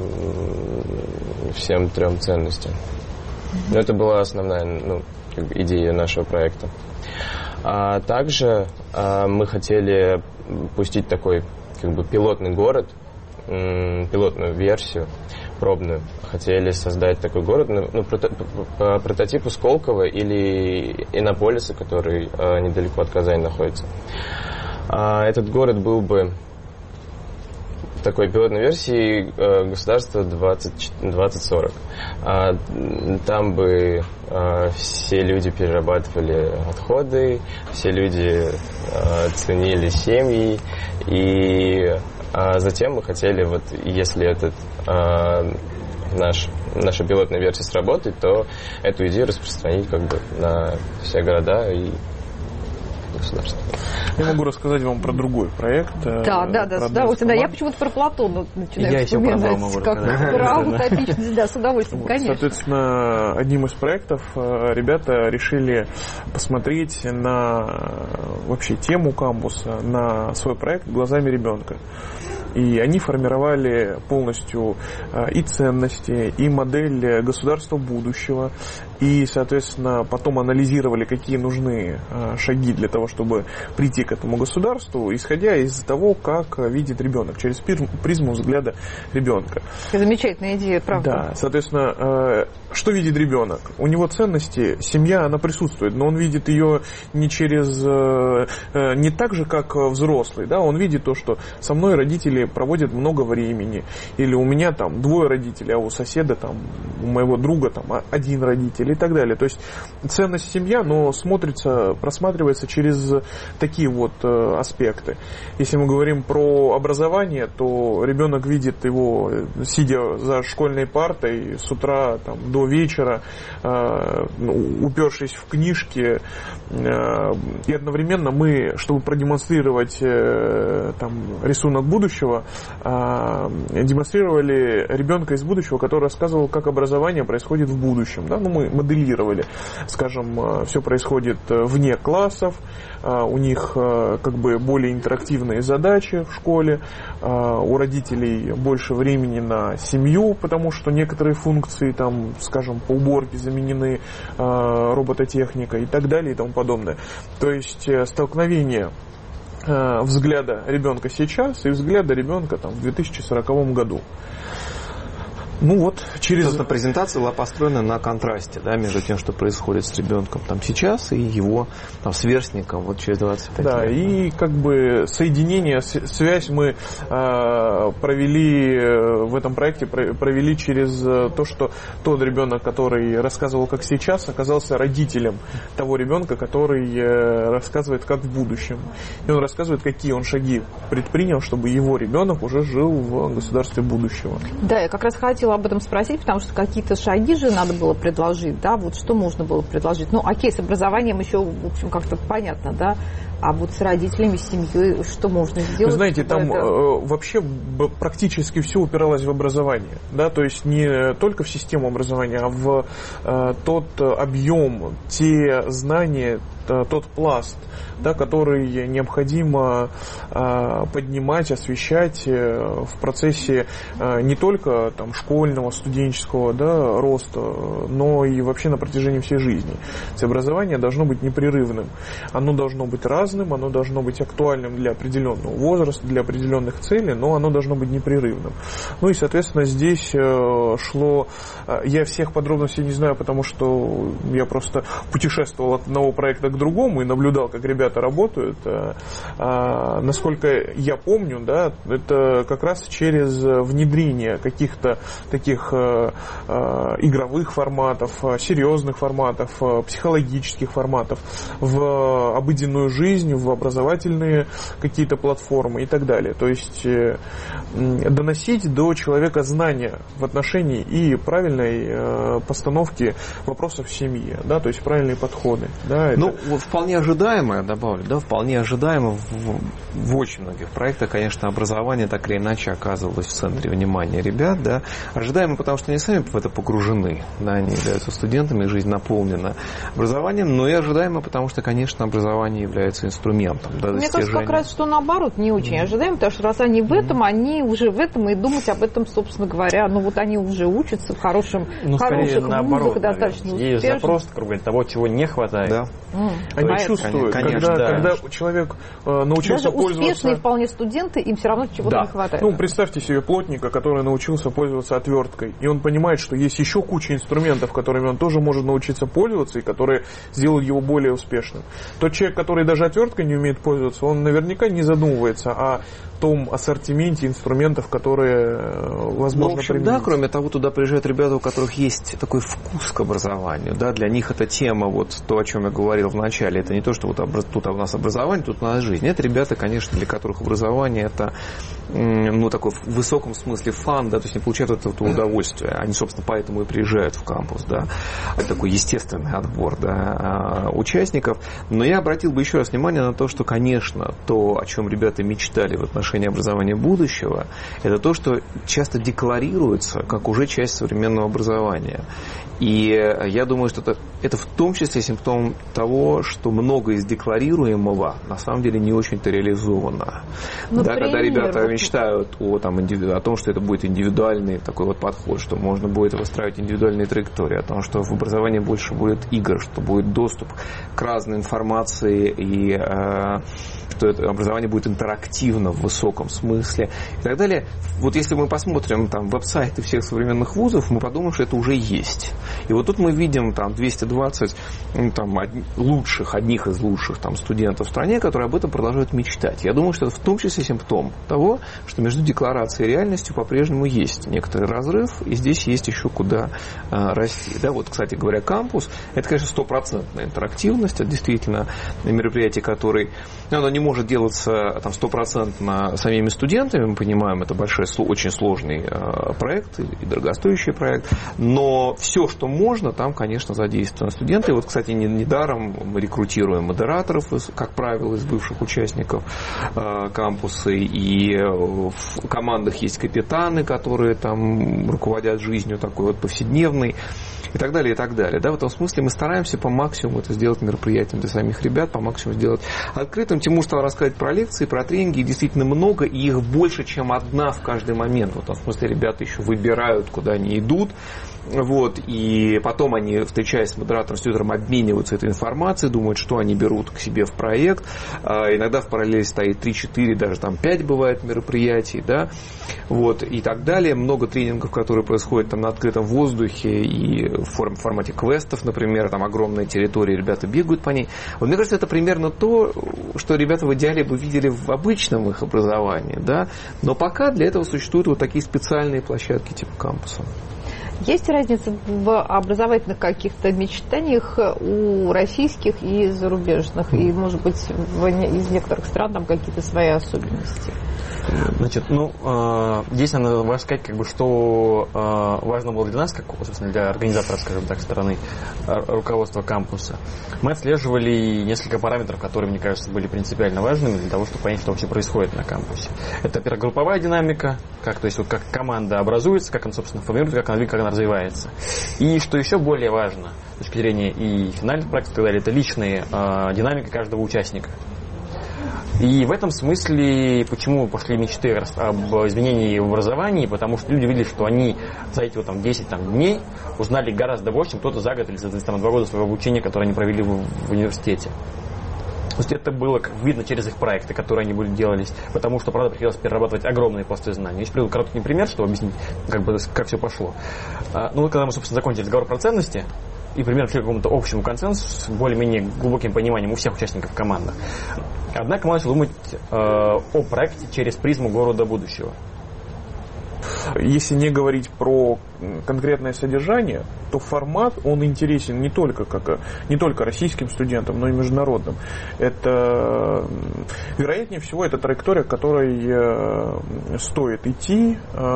э, всем трем ценностям. Но это была основная, ну, как бы идея нашего проекта. А также э, мы хотели пустить такой, как бы, пилотный город, пилотную версию, пробную. Хотели создать такой город, ну, прото- по прототипу Сколково или Иннополиса, который э, недалеко от Казани находится. А этот город был бы в такой пилотной версии э, государства двадцать сорок. А, там бы э, все люди перерабатывали отходы, все люди э, ценили семьи, и а затем мы хотели, вот, если этот э, наш, наша пилотная версия сработает, то эту идею распространить, как бы, на все города и государства. Я могу рассказать вам про другой проект. Да, да, да, с удовольствием. Да, я почему-то про Платона начинаю я вспоминать. Я еще про как про утопичность. Да, с удовольствием, вот, конечно. Соответственно, одним из проектов ребята решили посмотреть на вообще тему кампуса, на свой проект глазами ребенка. И они формировали полностью и ценности, и модель государства будущего, и, соответственно, потом анализировали, какие нужны шаги для того, чтобы прийти к этому государству, исходя из того, как видит ребенок, через призму взгляда ребенка. Замечательная идея, правда. Да, соответственно, что видит ребенок? У него ценности, семья, она присутствует, но он видит ее не через, не так же, как взрослый, да, он видит то, что со мной родители проводят много времени, или у меня там двое родителей, а у соседа там, у моего друга там один родитель и так далее. То есть ценность семья, но смотрится, просматривается через такие вот э, аспекты. Если мы говорим про образование, то ребенок видит его, сидя за школьной партой с утра там, до вечера, э, упершись в книжки, э, и одновременно мы, чтобы продемонстрировать э, там, рисунок будущего, демонстрировали ребенка из будущего, который рассказывал, как образование происходит в будущем. Да? Ну, мы моделировали, скажем, все происходит вне классов, у них как бы более интерактивные задачи в школе, у родителей больше времени на семью, потому что некоторые функции, там, скажем, по уборке заменены робототехникой и так далее и тому подобное. То есть столкновение взгляда ребенка сейчас и взгляда ребенка там, в две тысячи сороковом году. Ну вот, через... Собственно, презентация была построена на контрасте, да, между тем, что происходит с ребенком там сейчас, и его там, сверстником вот через двадцать пять да, лет. Да, и как бы соединение, связь мы э, провели в этом проекте, провели через то, что тот ребенок, который рассказывал, как сейчас, оказался родителем того ребенка, который э, рассказывает, как в будущем. И он рассказывает, какие он шаги предпринял, чтобы его ребенок уже жил в государстве будущего. Да, я как раз хотела хотела об этом спросить, потому что какие-то шаги же надо было предложить, да, вот что можно было предложить. Ну, окей, с образованием еще, в общем, как-то понятно, да, а вот с родителями, с семьей, что можно сделать? Вы знаете, там это... вообще практически все упиралось в образование, да, то есть не только в систему образования, а в э, тот объем, те знания, тот пласт, да, который необходимо э, поднимать, освещать э, в процессе э, не только там, школьного, студенческого, да, роста, но и вообще на протяжении всей жизни. То есть образование должно быть непрерывным, оно должно быть разным, оно должно быть актуальным для определенного возраста, для определенных целей, но оно должно быть непрерывным. Ну и, соответственно, здесь э, шло, э, я всех подробностей не знаю, потому что я просто путешествовал от одного проекта к другому и наблюдал, как ребята работают. А, а, насколько я помню, да, это как раз через внедрение каких-то таких а, а, игровых форматов, серьезных форматов, психологических форматов в обыденную жизнь, в образовательные какие-то платформы и так далее. То есть доносить до человека знания в отношении и правильной постановки вопросов в семье, да, то есть правильные подходы. Да, ну, вот вполне ожидаемо, я добавлю, да, вполне ожидаемо в, в очень многих проектах, конечно, образование так или иначе оказывалось в центре внимания ребят, да, ожидаемо, потому что они сами в это погружены, да, они являются студентами, жизнь наполнена образованием, но и ожидаемо, потому что, конечно, образование является инструментом, да, мне кажется, как раз, что наоборот, не очень mm-hmm. ожидаемо, потому что раз они в этом, mm-hmm. они уже в этом, и думать об этом, собственно говоря, ну вот они уже учатся в хорошем, ну, хороших наоборот, вузах, достаточно успешных. Есть запрос, того, чего не хватает. Да. Mm. Они Поэтому. чувствуют, конечно, когда, да. когда человек э, научился даже пользоваться... Даже успешные вполне студенты, им все равно чего-то да. не хватает. Ну, представьте себе плотника, который научился пользоваться отверткой, и он понимает, что есть еще куча инструментов, которыми он тоже может научиться пользоваться, и которые сделают его более успешным. Тот человек, который даже отверткой не умеет пользоваться, он наверняка не задумывается о том ассортименте инструментов, которые возможно ну, в общем, применить. Да, кроме того, туда приезжают ребята, у которых есть такой вкус к образованию. Да, для них эта тема, вот то, о чем я говорил в начале, это не то, что вот тут у нас образование, тут у нас жизнь. Это ребята, конечно, для которых образование это, ну, такой в высоком смысле фан, да, то есть они получают от этого удовольствие. Они, собственно, поэтому и приезжают в кампус, да. Это такой естественный отбор, да, участников. Но я обратил бы еще раз внимание на то, что, конечно, то, о чем ребята мечтали в отношении образования будущего, это то, что часто декларируется как уже часть современного образования. И я думаю, что это, это в том числе симптом того, что много из декларируемого на самом деле не очень-то реализовано. Да, когда ребята мечтают о, там, индивиду... о том, что это будет индивидуальный такой вот подход, что можно будет выстраивать индивидуальные траектории, о том, что в образовании больше будет игр, что будет доступ к разной информации и э, что это образование будет интерактивно в высоком смысле и так далее. Вот если мы посмотрим там веб-сайты всех современных вузов, мы подумаем, что это уже есть. И вот тут мы видим там двести двадцать ну, там, од... лучших, одних из лучших там, студентов в стране, которые об этом продолжают мечтать. Я думаю, что это в том числе симптом того, что между декларацией и реальностью по-прежнему есть некоторый разрыв, и здесь есть еще куда э, расти. Да, вот, кстати говоря, кампус, это, конечно, стопроцентная интерактивность, это действительно мероприятие, которое, ну, оно не может делаться там стопроцентно самими студентами, мы понимаем, это большой, очень сложный э, проект и дорогостоящий проект, но все, что можно, там, конечно, задействованы студенты. И вот, кстати, недаром мы рекрутируем модераторов, как правило, из бывших участников э, кампуса, и в командах есть капитаны, которые там руководят жизнью такой вот повседневной, и так далее, и так далее. Да, в этом смысле мы стараемся по максимуму это сделать мероприятием для самих ребят, по максимуму сделать открытым. Тимур стал рассказать про лекции, про тренинги, их действительно много, и их больше, чем одна в каждый момент. В этом смысле ребята еще выбирают, куда они идут. Вот, и потом они, встречаясь с модератором, с тьютором, обмениваются этой информацией, думают, что они берут к себе в проект. А иногда в параллели стоит три-четыре, даже там пять бывает мероприятий, да, вот, и так далее. Много тренингов, которые происходят там на открытом воздухе и в формате квестов, например, там огромная территория, ребята бегают по ней. Вот мне кажется, это примерно то, что ребята в идеале бы видели в обычном их образовании, да, но пока для этого существуют вот такие специальные площадки типа кампуса. Есть разница в образовательных каких-то мечтаниях у российских и зарубежных? И, может быть, в, из некоторых стран там какие-то свои особенности? Значит, ну, э, здесь надо важно сказать, как бы, что э, важно было для нас, как, собственно, для организатора, скажем так, стороны руководства кампуса. Мы отслеживали несколько параметров, которые, мне кажется, были принципиально важными для того, чтобы понять, что вообще происходит на кампусе. Это, во-первых, групповая динамика, как, то есть, вот, как команда образуется, как она, собственно, формируется, как она, как она развивается. И, что еще более важно, с точки зрения и финальных практик, и так далее, это личная э, динамика каждого участника. И в этом смысле, почему пошли мечты об изменении в образовании, потому что люди видели, что они за эти вот, там, десять там, дней узнали гораздо больше, чем кто-то за год или за там, два года своего обучения, которое они провели в, в университете. То есть это было как видно через их проекты, которые они были делались, потому что, правда, приходилось перерабатывать огромные пласты знаний. Я приведу короткий пример, чтобы объяснить, как, бы, как все пошло. А, ну, когда мы, собственно, закончили разговор про ценности, и примерно пришли к какому-то общему консенсусу с более-менее глубоким пониманием у всех участников команды. Однако мы начали думать э, о проекте через призму города будущего. Если не говорить про конкретное содержание, то формат, он интересен не только, как, не только российским студентам, но и международным. Это, вероятнее всего, это траектория, которой стоит идти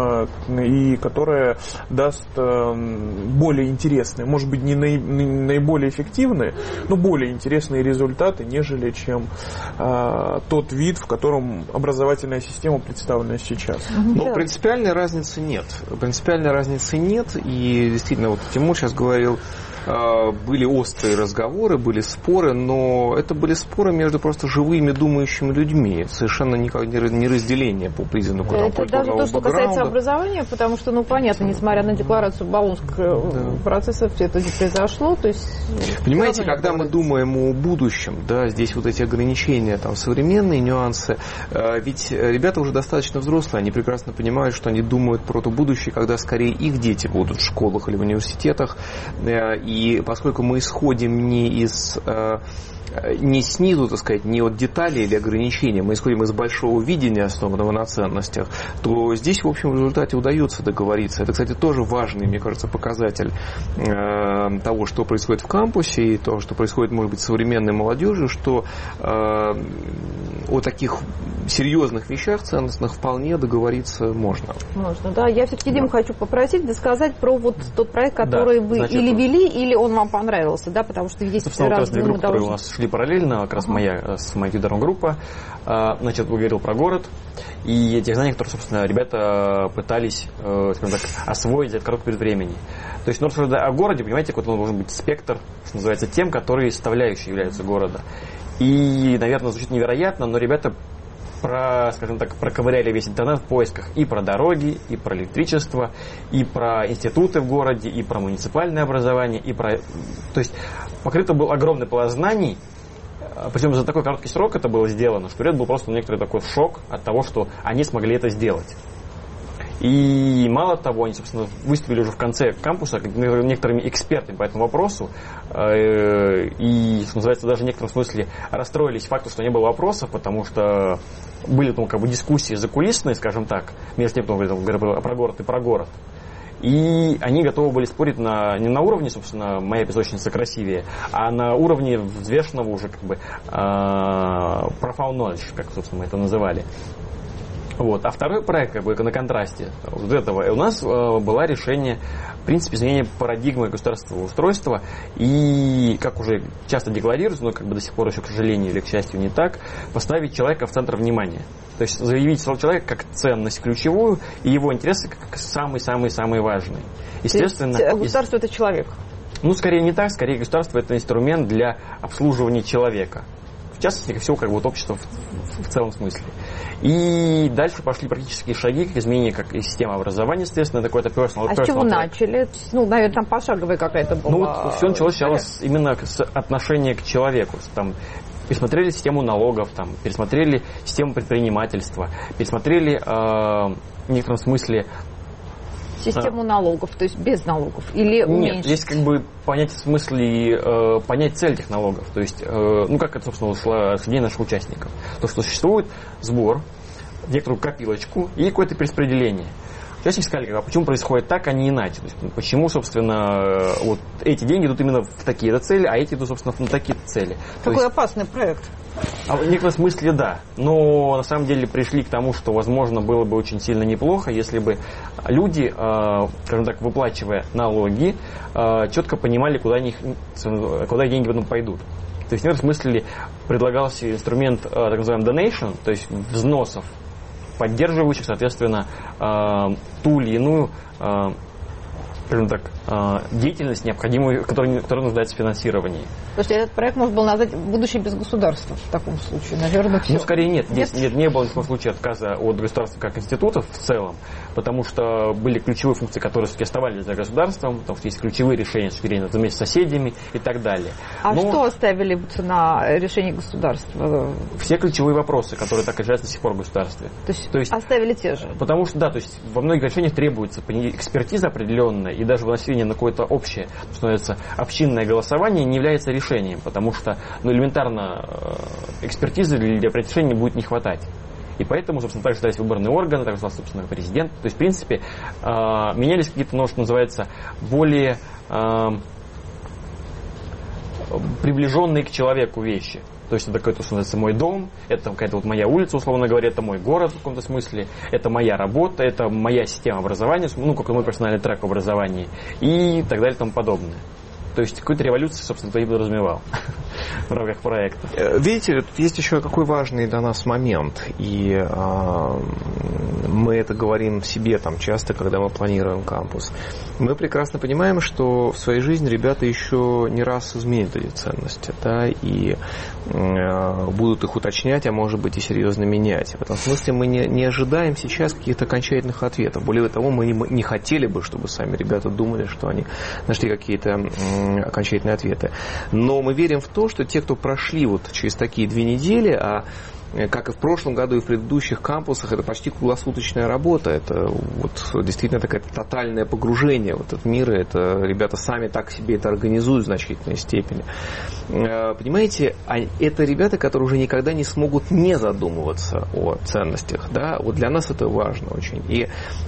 и которая даст более интересные, может быть, не наиболее эффективные, но более интересные результаты, нежели чем тот вид, в котором образовательная система представлена сейчас. Но принципиальной разницы нет. Принципиальной разницы нет. И действительно, вот Тимур сейчас говорил, были острые разговоры, были споры, но это были споры между просто живыми думающими людьми. Совершенно никак не разделение по признаку там, это даже то, что касается образования, потому что, ну, понятно, несмотря на декларацию Болонского да. процесса, все это не произошло. То есть, понимаете, когда мы думаем о будущем, да, здесь вот эти ограничения, там, современные нюансы, ведь ребята уже достаточно взрослые, они прекрасно понимают, что они думают про то будущее, когда скорее их дети будут в школах или в университетах, и И поскольку мы исходим не из не снизу, так сказать, не от деталей или ограничений, мы исходим из большого видения, основанного на ценностях, то здесь, в общем, в результате удается договориться. Это, кстати, тоже важный, мне кажется, показатель э, того, что происходит в кампусе, и того, что происходит, может быть, с современной молодежью, что э, о таких серьезных вещах ценностных вполне договориться можно. Можно, да. Я все-таки, Диму, да. хочу попросить рассказать про вот тот проект, который да, вы значит, или вели, или он вам понравился, да, потому что есть разные группы, которые у нас шли параллельно, как раз ага. моя с моей группа. Значит, говорил про город и те знания, которые, собственно, ребята пытались, скажем так, освоить за короткий период времени. То есть, ну, о городе, понимаете, какой-то он должен быть спектр, что называется, тем, которые составляющие являются города. И, наверное, звучит невероятно, но ребята про, скажем так, проковыряли весь интернет в поисках и про дороги, и про электричество, и про институты в городе, и про муниципальное образование, и про... То есть покрыто был огромный пласт знаний, причем за такой короткий срок это было сделано, что ребят был просто некоторый такой шок от того, что они смогли это сделать. И мало того, они, собственно, выступили уже в конце кампуса некоторыми экспертами по этому вопросу. И, что называется, даже в некотором смысле расстроились факту, что не было вопросов, потому что были там как бы дискуссии закулисные, скажем так, между тем, кто говорил про город и про город. И они готовы были спорить на, не на уровне, собственно, моя песочница красивее, а на уровне взвешенного уже как бы profound knowledge, как, собственно, мы это называли. Вот. А второй проект, как бы на контрасте вот этого, у нас э, было решение, в принципе, изменения парадигмы государственного устройства и, как уже часто декларируется, но как бы до сих пор еще, к сожалению или к счастью, не так, поставить человека в центр внимания. То есть заявить человека как ценность ключевую и его интересы как самые-самые-самые важные. Естественно, есть, государство – это человек? Ну, скорее не так, скорее государство – это инструмент для обслуживания человека. В частности, как всего, как бы, вот общество в, в целом смысле. И дальше пошли практические шаги к изменению как и системы образования, естественно, это какой-то personal. А с чего начали? Ну, наверное, там пошаговая какая-то была. Ну, вот все началось сначала именно с отношения к человеку. Там пересмотрели систему налогов, там, пересмотрели систему предпринимательства, пересмотрели э, в некотором смысле систему а. налогов, то есть без налогов, или уменьшить? Нет, здесь как бы понять в смысле, э, понять цель этих налогов. То есть, э, ну как это, собственно, среди наших участников. То, что существует сбор, некоторую копилочку и какое-то перераспределение. Участники сказали, а почему происходит так, а не иначе? То есть, почему, собственно, вот эти деньги идут именно в такие-то цели, а эти идут, собственно, на такие-то цели. Какой есть... опасный проект. А в некотором смысле да. Но на самом деле пришли к тому, что, возможно, было бы очень сильно неплохо, если бы люди, скажем так, выплачивая налоги, четко понимали, куда, них, куда деньги потом пойдут. То есть в некотором смысле предлагался инструмент так называемый donation, то есть взносов, поддерживающих, соответственно, ту или иную, скажем так, деятельность, необходимую, которая, которая нуждается в финансировании. Слушайте, этот проект можно было назвать «Будущее без государства» в таком случае, наверное, все. Ну, скорее нет. Здесь нет? Нет, не было ни в коем случае отказа от государства как институтов в целом, потому что были ключевые функции, которые все-таки оставались за государством, потому что есть ключевые решения с вместе с соседями и так далее. А Но что оставили на решение государства? Все ключевые вопросы, которые так решаются до сих пор в государстве. То есть, то есть оставили те же? Потому что, да, то есть во многих решениях требуется экспертиза определенная, и даже выносение на какое-то общее, что становится общинное голосование, не является решением, потому что ну, элементарно экспертизы для решения будет не хватать. И поэтому, собственно, так создались выборные органы, так создался, собственно, президент. То есть, в принципе, менялись какие-то, ну, что называется, более приближенные к человеку вещи. То есть это какой-то, что называется, мой дом, это какая-то вот моя улица, условно говоря, это мой город в каком-то смысле, это моя работа, это моя система образования, ну, как и мой персональный трек в образовании и так далее и тому подобное. То есть какую-то революцию, собственно, я и подразумевал в рамках проекта. Видите, тут есть еще какой важный для нас момент. И э, мы это говорим себе там часто, когда мы планируем кампус. Мы прекрасно понимаем, что в своей жизни ребята еще не раз изменят эти ценности, да, и э, будут их уточнять, а может быть и серьезно менять. В этом смысле мы не, не ожидаем сейчас каких-то окончательных ответов. Более того, мы не, не хотели бы, чтобы сами ребята думали, что они нашли какие-то э, окончательные ответы. Но мы верим в то, что те, кто прошли вот через такие две недели, а как и в прошлом году и в предыдущих кампусах, это почти круглосуточная работа. Это вот действительно такое тотальное погружение в этот мир. Это ребята сами так себе это организуют в значительной степени. Понимаете, это ребята, которые уже никогда не смогут не задумываться о ценностях. Да? Вот для нас это важно очень. И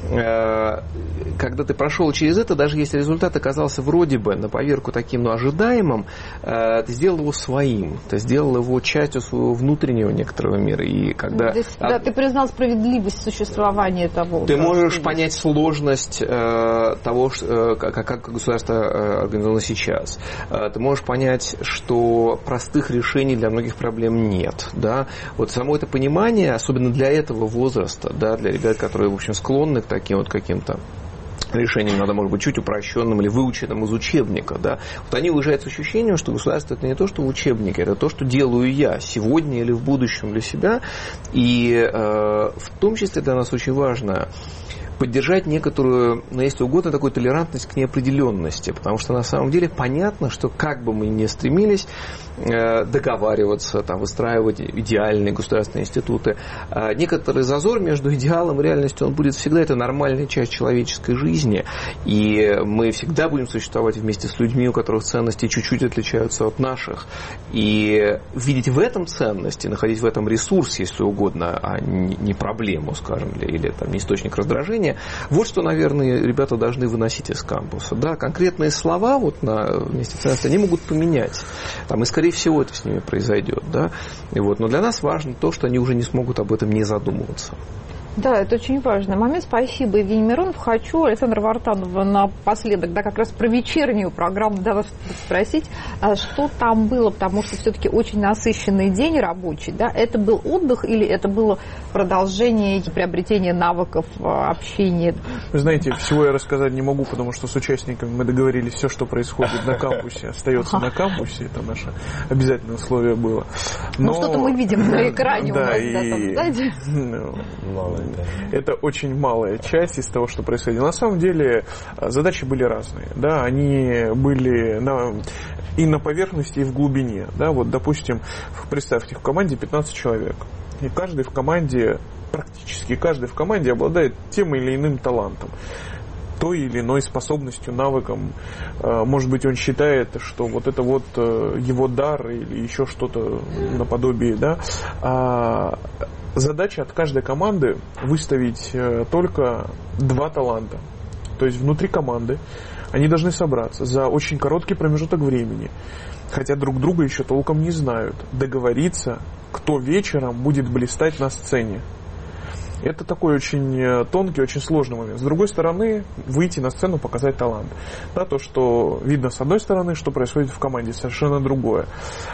когда ты прошел через это, даже если результат оказался вроде бы на поверку таким, но ожидаемым, ты сделал его своим. Ты сделал его частью своего внутреннего некоторого мира. И когда, Здесь, да, ты признал справедливость существования того. Ты да, можешь понять сложность э, того, э, как, как государство э, организовано сейчас. Э, ты можешь понять, что простых решений для многих проблем нет. Да? Вот само это понимание, особенно для этого возраста, да, для ребят, которые, в общем, склонны к таким вот каким-то решением, надо, может быть, чуть упрощенным или выученным из учебника. Да? Вот они уезжают с ощущением, что государство это не то, что в учебнике, это то, что делаю я сегодня или в будущем для себя. И э, в том числе для нас очень важно поддержать некоторую, ну, если угодно, такую толерантность к неопределенности. Потому что на самом деле понятно, что как бы мы ни стремились э, договариваться, там, выстраивать идеальные государственные институты, э, некоторый зазор между идеалом и реальностью, он будет всегда, это нормальная часть человеческой жизни. И мы всегда будем существовать вместе с людьми, у которых ценности чуть-чуть отличаются от наших. И видеть в этом ценности, находить в этом ресурс, если угодно, а не проблему, скажем, или там, не источник раздражения. Вот что, наверное, ребята должны выносить из кампуса. Да, конкретные слова вот на месте ценности, они могут поменять. Там, и, скорее всего, это с ними произойдет. Да? И вот, но для нас важно то, что они уже не смогут об этом не задумываться. Да, это очень важный момент. Спасибо, Евгений Миронов. Хочу Александра Вартанова напоследок, да, как раз про вечернюю программу да, вас спросить, что там было, потому что все-таки очень насыщенный день рабочий. Да? Это был отдых или это было продолжение приобретения навыков общения? Вы знаете, всего я рассказать не могу, потому что с участниками мы договорились, все, что происходит на кампусе, остается на кампусе. Это наше обязательное условие было. Но... Ну, что-то мы видим на экране да, у нас и... да, там сзади. Мало. Это очень малая часть из того, что происходило. На самом деле задачи были разные. Да? Они были на, и на поверхности, и в глубине. Да? Вот, допустим, представьте, в команде пятнадцать человек. И каждый в команде, практически каждый в команде обладает тем или иным талантом. Той или иной способностью, навыком. Может быть, он считает, что вот это вот его дар или еще что-то наподобие. Да? Задача от каждой команды выставить только два таланта. То есть внутри команды Они должны собраться за очень короткий промежуток времени, хотя друг друга еще толком не знают, договориться, кто вечером будет блистать на сцене. Это такой очень тонкий, очень сложный момент. С другой стороны, выйти на сцену, показать талант. Да, то, что видно с одной стороны, что происходит в команде, совершенно другое.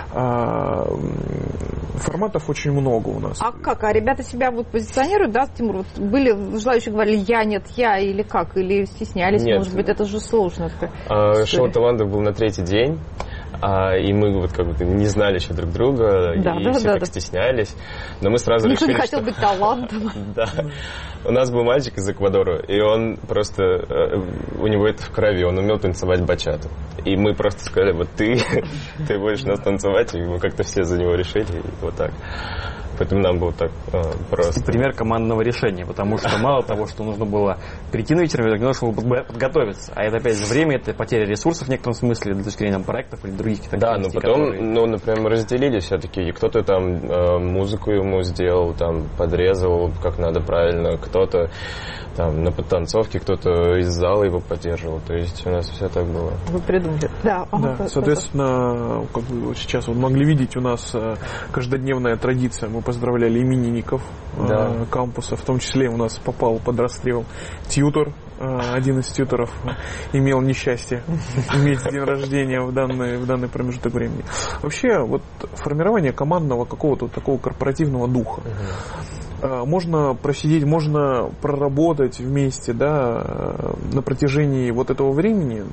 А, форматов очень много у нас. А как? А ребята себя вот позиционируют, да, Тимур? Вот были желающие, говорили я, нет, я, или как? Или стеснялись? Нет. Может быть, это же сложно. А, шоу талантов был на третий день. А, и мы вот как бы не знали еще друг друга, да, и да, все да, так да. стеснялись. Но мы сразу Никто решили, не хотел что... быть талантом. Да. У нас был мальчик из Эквадора, и он просто... У него это в крови, он умел танцевать бачату. И мы просто сказали, вот ты, ты будешь нас танцевать, и мы как-то все за него решили, и вот так. Поэтому нам было так э, просто. Пример командного решения, потому что мало того, что нужно было прийти на вечер, нужно было подготовиться. А это, опять же, время, это потеря ресурсов в некотором смысле, для точки зрения проектов или других каких-то Да, но потом, которые... ну, например, мы разделились все-таки, и кто-то там э, музыку ему сделал, там, подрезал, как надо правильно, кто-то там на подтанцовке, кто-то из зала его поддерживал, то есть у нас все так было. Вы придумали. Да, да, соответственно, как вы вот сейчас вот могли видеть, у нас каждодневная традиция, мы поздравляли именинников да. э, кампуса, в том числе у нас попал под расстрел тьютор, э, один из тьюторов имел несчастье иметь день рождения в данный, в данный промежуток времени. Вообще, вот формирование командного какого-то вот такого корпоративного духа. Uh-huh. Можно просидеть, можно проработать вместе, да, на протяжении вот этого времени.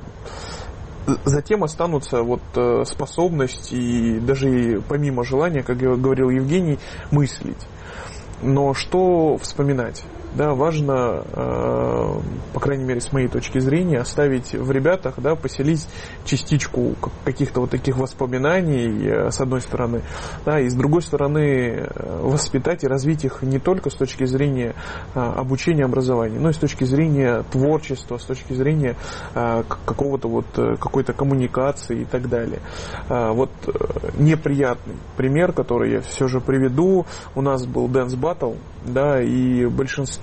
Затем останутся вот способность и даже помимо желания, как говорил Евгений, мыслить. Но что вспоминать? Да, важно, э, по крайней мере, с моей точки зрения, оставить в ребятах, да, поселить частичку каких-то вот таких воспоминаний, э, с одной стороны, да, и с другой стороны, э, воспитать и развить их не только с точки зрения э, обучения, образования, но и с точки зрения творчества, с точки зрения э, какого-то вот, э, какой-то коммуникации и так далее. Э, вот э, неприятный пример, который я все же приведу, у нас был Dance Battle, да, и большинство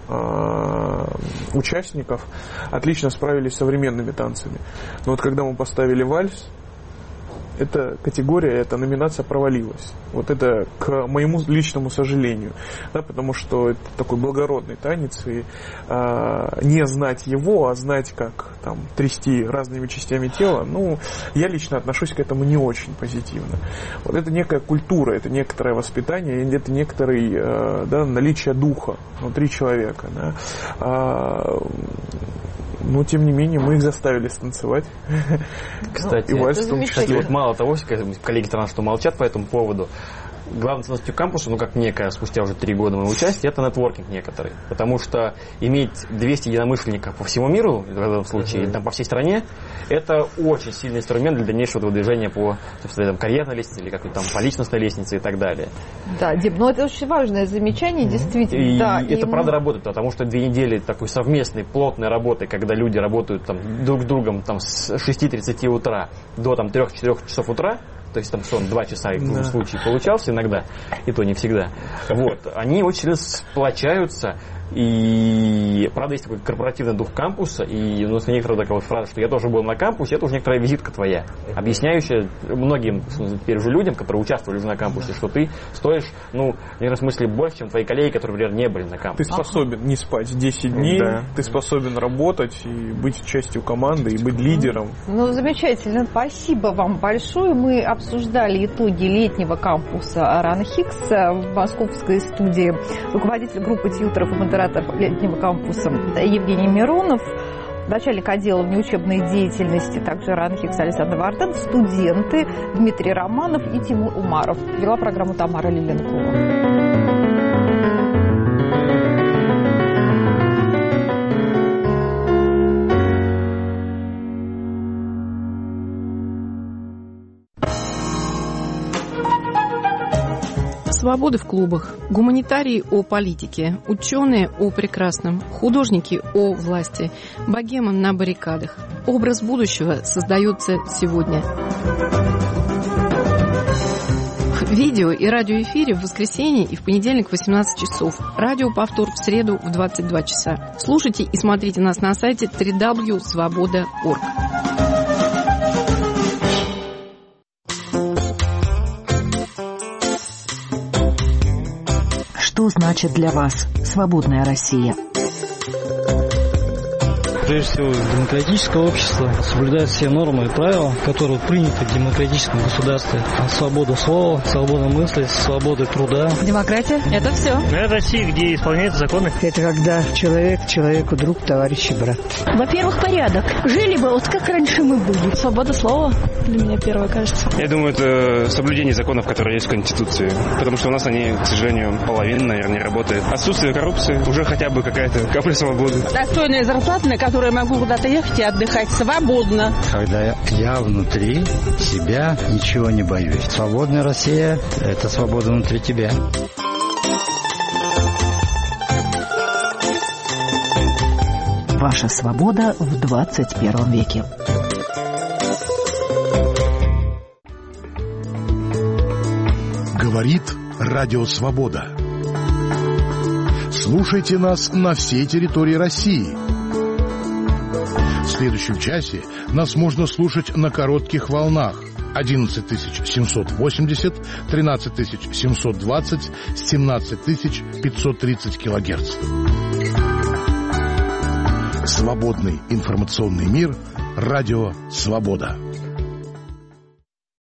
э, участников отлично справились с современными танцами. Но вот когда мы поставили вальс, эта категория, эта номинация провалилась. Вот это к моему личному сожалению. Да, потому что это такой благородный танец, и э, не знать его, а знать, как там трясти разными частями тела, ну, я лично отношусь к этому не очень позитивно. Вот это некая культура, это некоторое воспитание, это некоторый, э, да, наличие духа внутри человека. Да. А, но, тем не менее, мы их заставили станцевать. Кстати, и вальс, кстати вот мало того, коллеги странно, что молчат по этому поводу, главной ценностью кампуса, ну как некая, спустя уже три года моего участия, это нетворкинг некоторый. Потому что иметь двести единомышленников по всему миру, в этом случае, uh-huh. там, по всей стране, это очень сильный инструмент для дальнейшего движения по, собственно, там, карьерной лестнице или как-то там по личностной лестнице и так далее. Да, Дим, ну это очень важное замечание, uh-huh. действительно. И да, это и правда мы... работает, потому что две недели такой совместной, плотной работы, когда люди работают там, друг с другом там, с шести тридцати утра до там, трех-четырех часов утра, то есть там сон два часа и в любом да. случае получался иногда, и то не всегда. Вот. Они очень сильно сплочаются, и правда есть такой корпоративный дух кампуса, и у нас некоторая такая вот фраза, что я тоже был на кампусе, это уже некоторая визитка твоя, объясняющая многим теперь уже людям, которые участвовали уже на кампусе, что ты стоишь, ну, в некотором смысле больше, чем твои коллеги, которые, например, не были на кампусе. Ты способен не спать десять дней, да. ты способен работать и быть частью команды, и быть лидером. Ну, замечательно. Спасибо вам большое. Мы обсуждали итоги летнего кампуса РАНХИКС в московской студии. Руководитель группы тьюторов и модераторов летнего кампуса Евгений Миронов, начальник отдела внеучебной деятельности, также РАНХИКС Александр Варден, студенты Дмитрий Романов и Тимур Умаров. Вела программу Тамара Лиленкова. Свободы в клубах, гуманитарии о политике, ученые о прекрасном, художники о власти, богемы на баррикадах. Образ будущего создается сегодня. В видео и радиоэфире в воскресенье и в понедельник в восемнадцать часов. Радиоповтор в среду в двадцать два часа. Слушайте и смотрите нас на сайте дабл ю дабл ю дабл ю точка свобода точка орг. Что значит для вас свободная Россия? Прежде всего, демократическое общество соблюдает все нормы и правила, которые приняты в демократическом государстве. Свобода слова, свобода мысли, свобода труда. Демократия – это все. Это Россия, где исполняются законы. Это когда человек человеку друг, товарищ и брат. Во-первых, порядок. Жили бы вот как раньше мы были. Свобода слова для меня первое, кажется. Я думаю, это соблюдение законов, которые есть в Конституции. Потому что у нас они, к сожалению, половина, наверное, не работает. Отсутствие коррупции, уже хотя бы какая-то капля свободы. Достойная зарплата, на которую я могу куда-то ехать и отдыхать свободно. Когда я внутри себя ничего не боюсь. Свободная Россия – это свобода внутри тебя. Ваша свобода в двадцать первом веке. Говорит Радио Свобода. Слушайте нас на всей территории России. В следующем часе нас можно слушать на коротких волнах одиннадцать тысяч семьсот восемьдесят, тринадцать тысяч семьсот двадцать, семнадцать тысяч пятьсот тридцать килогерц. Свободный информационный мир. Радио Свобода.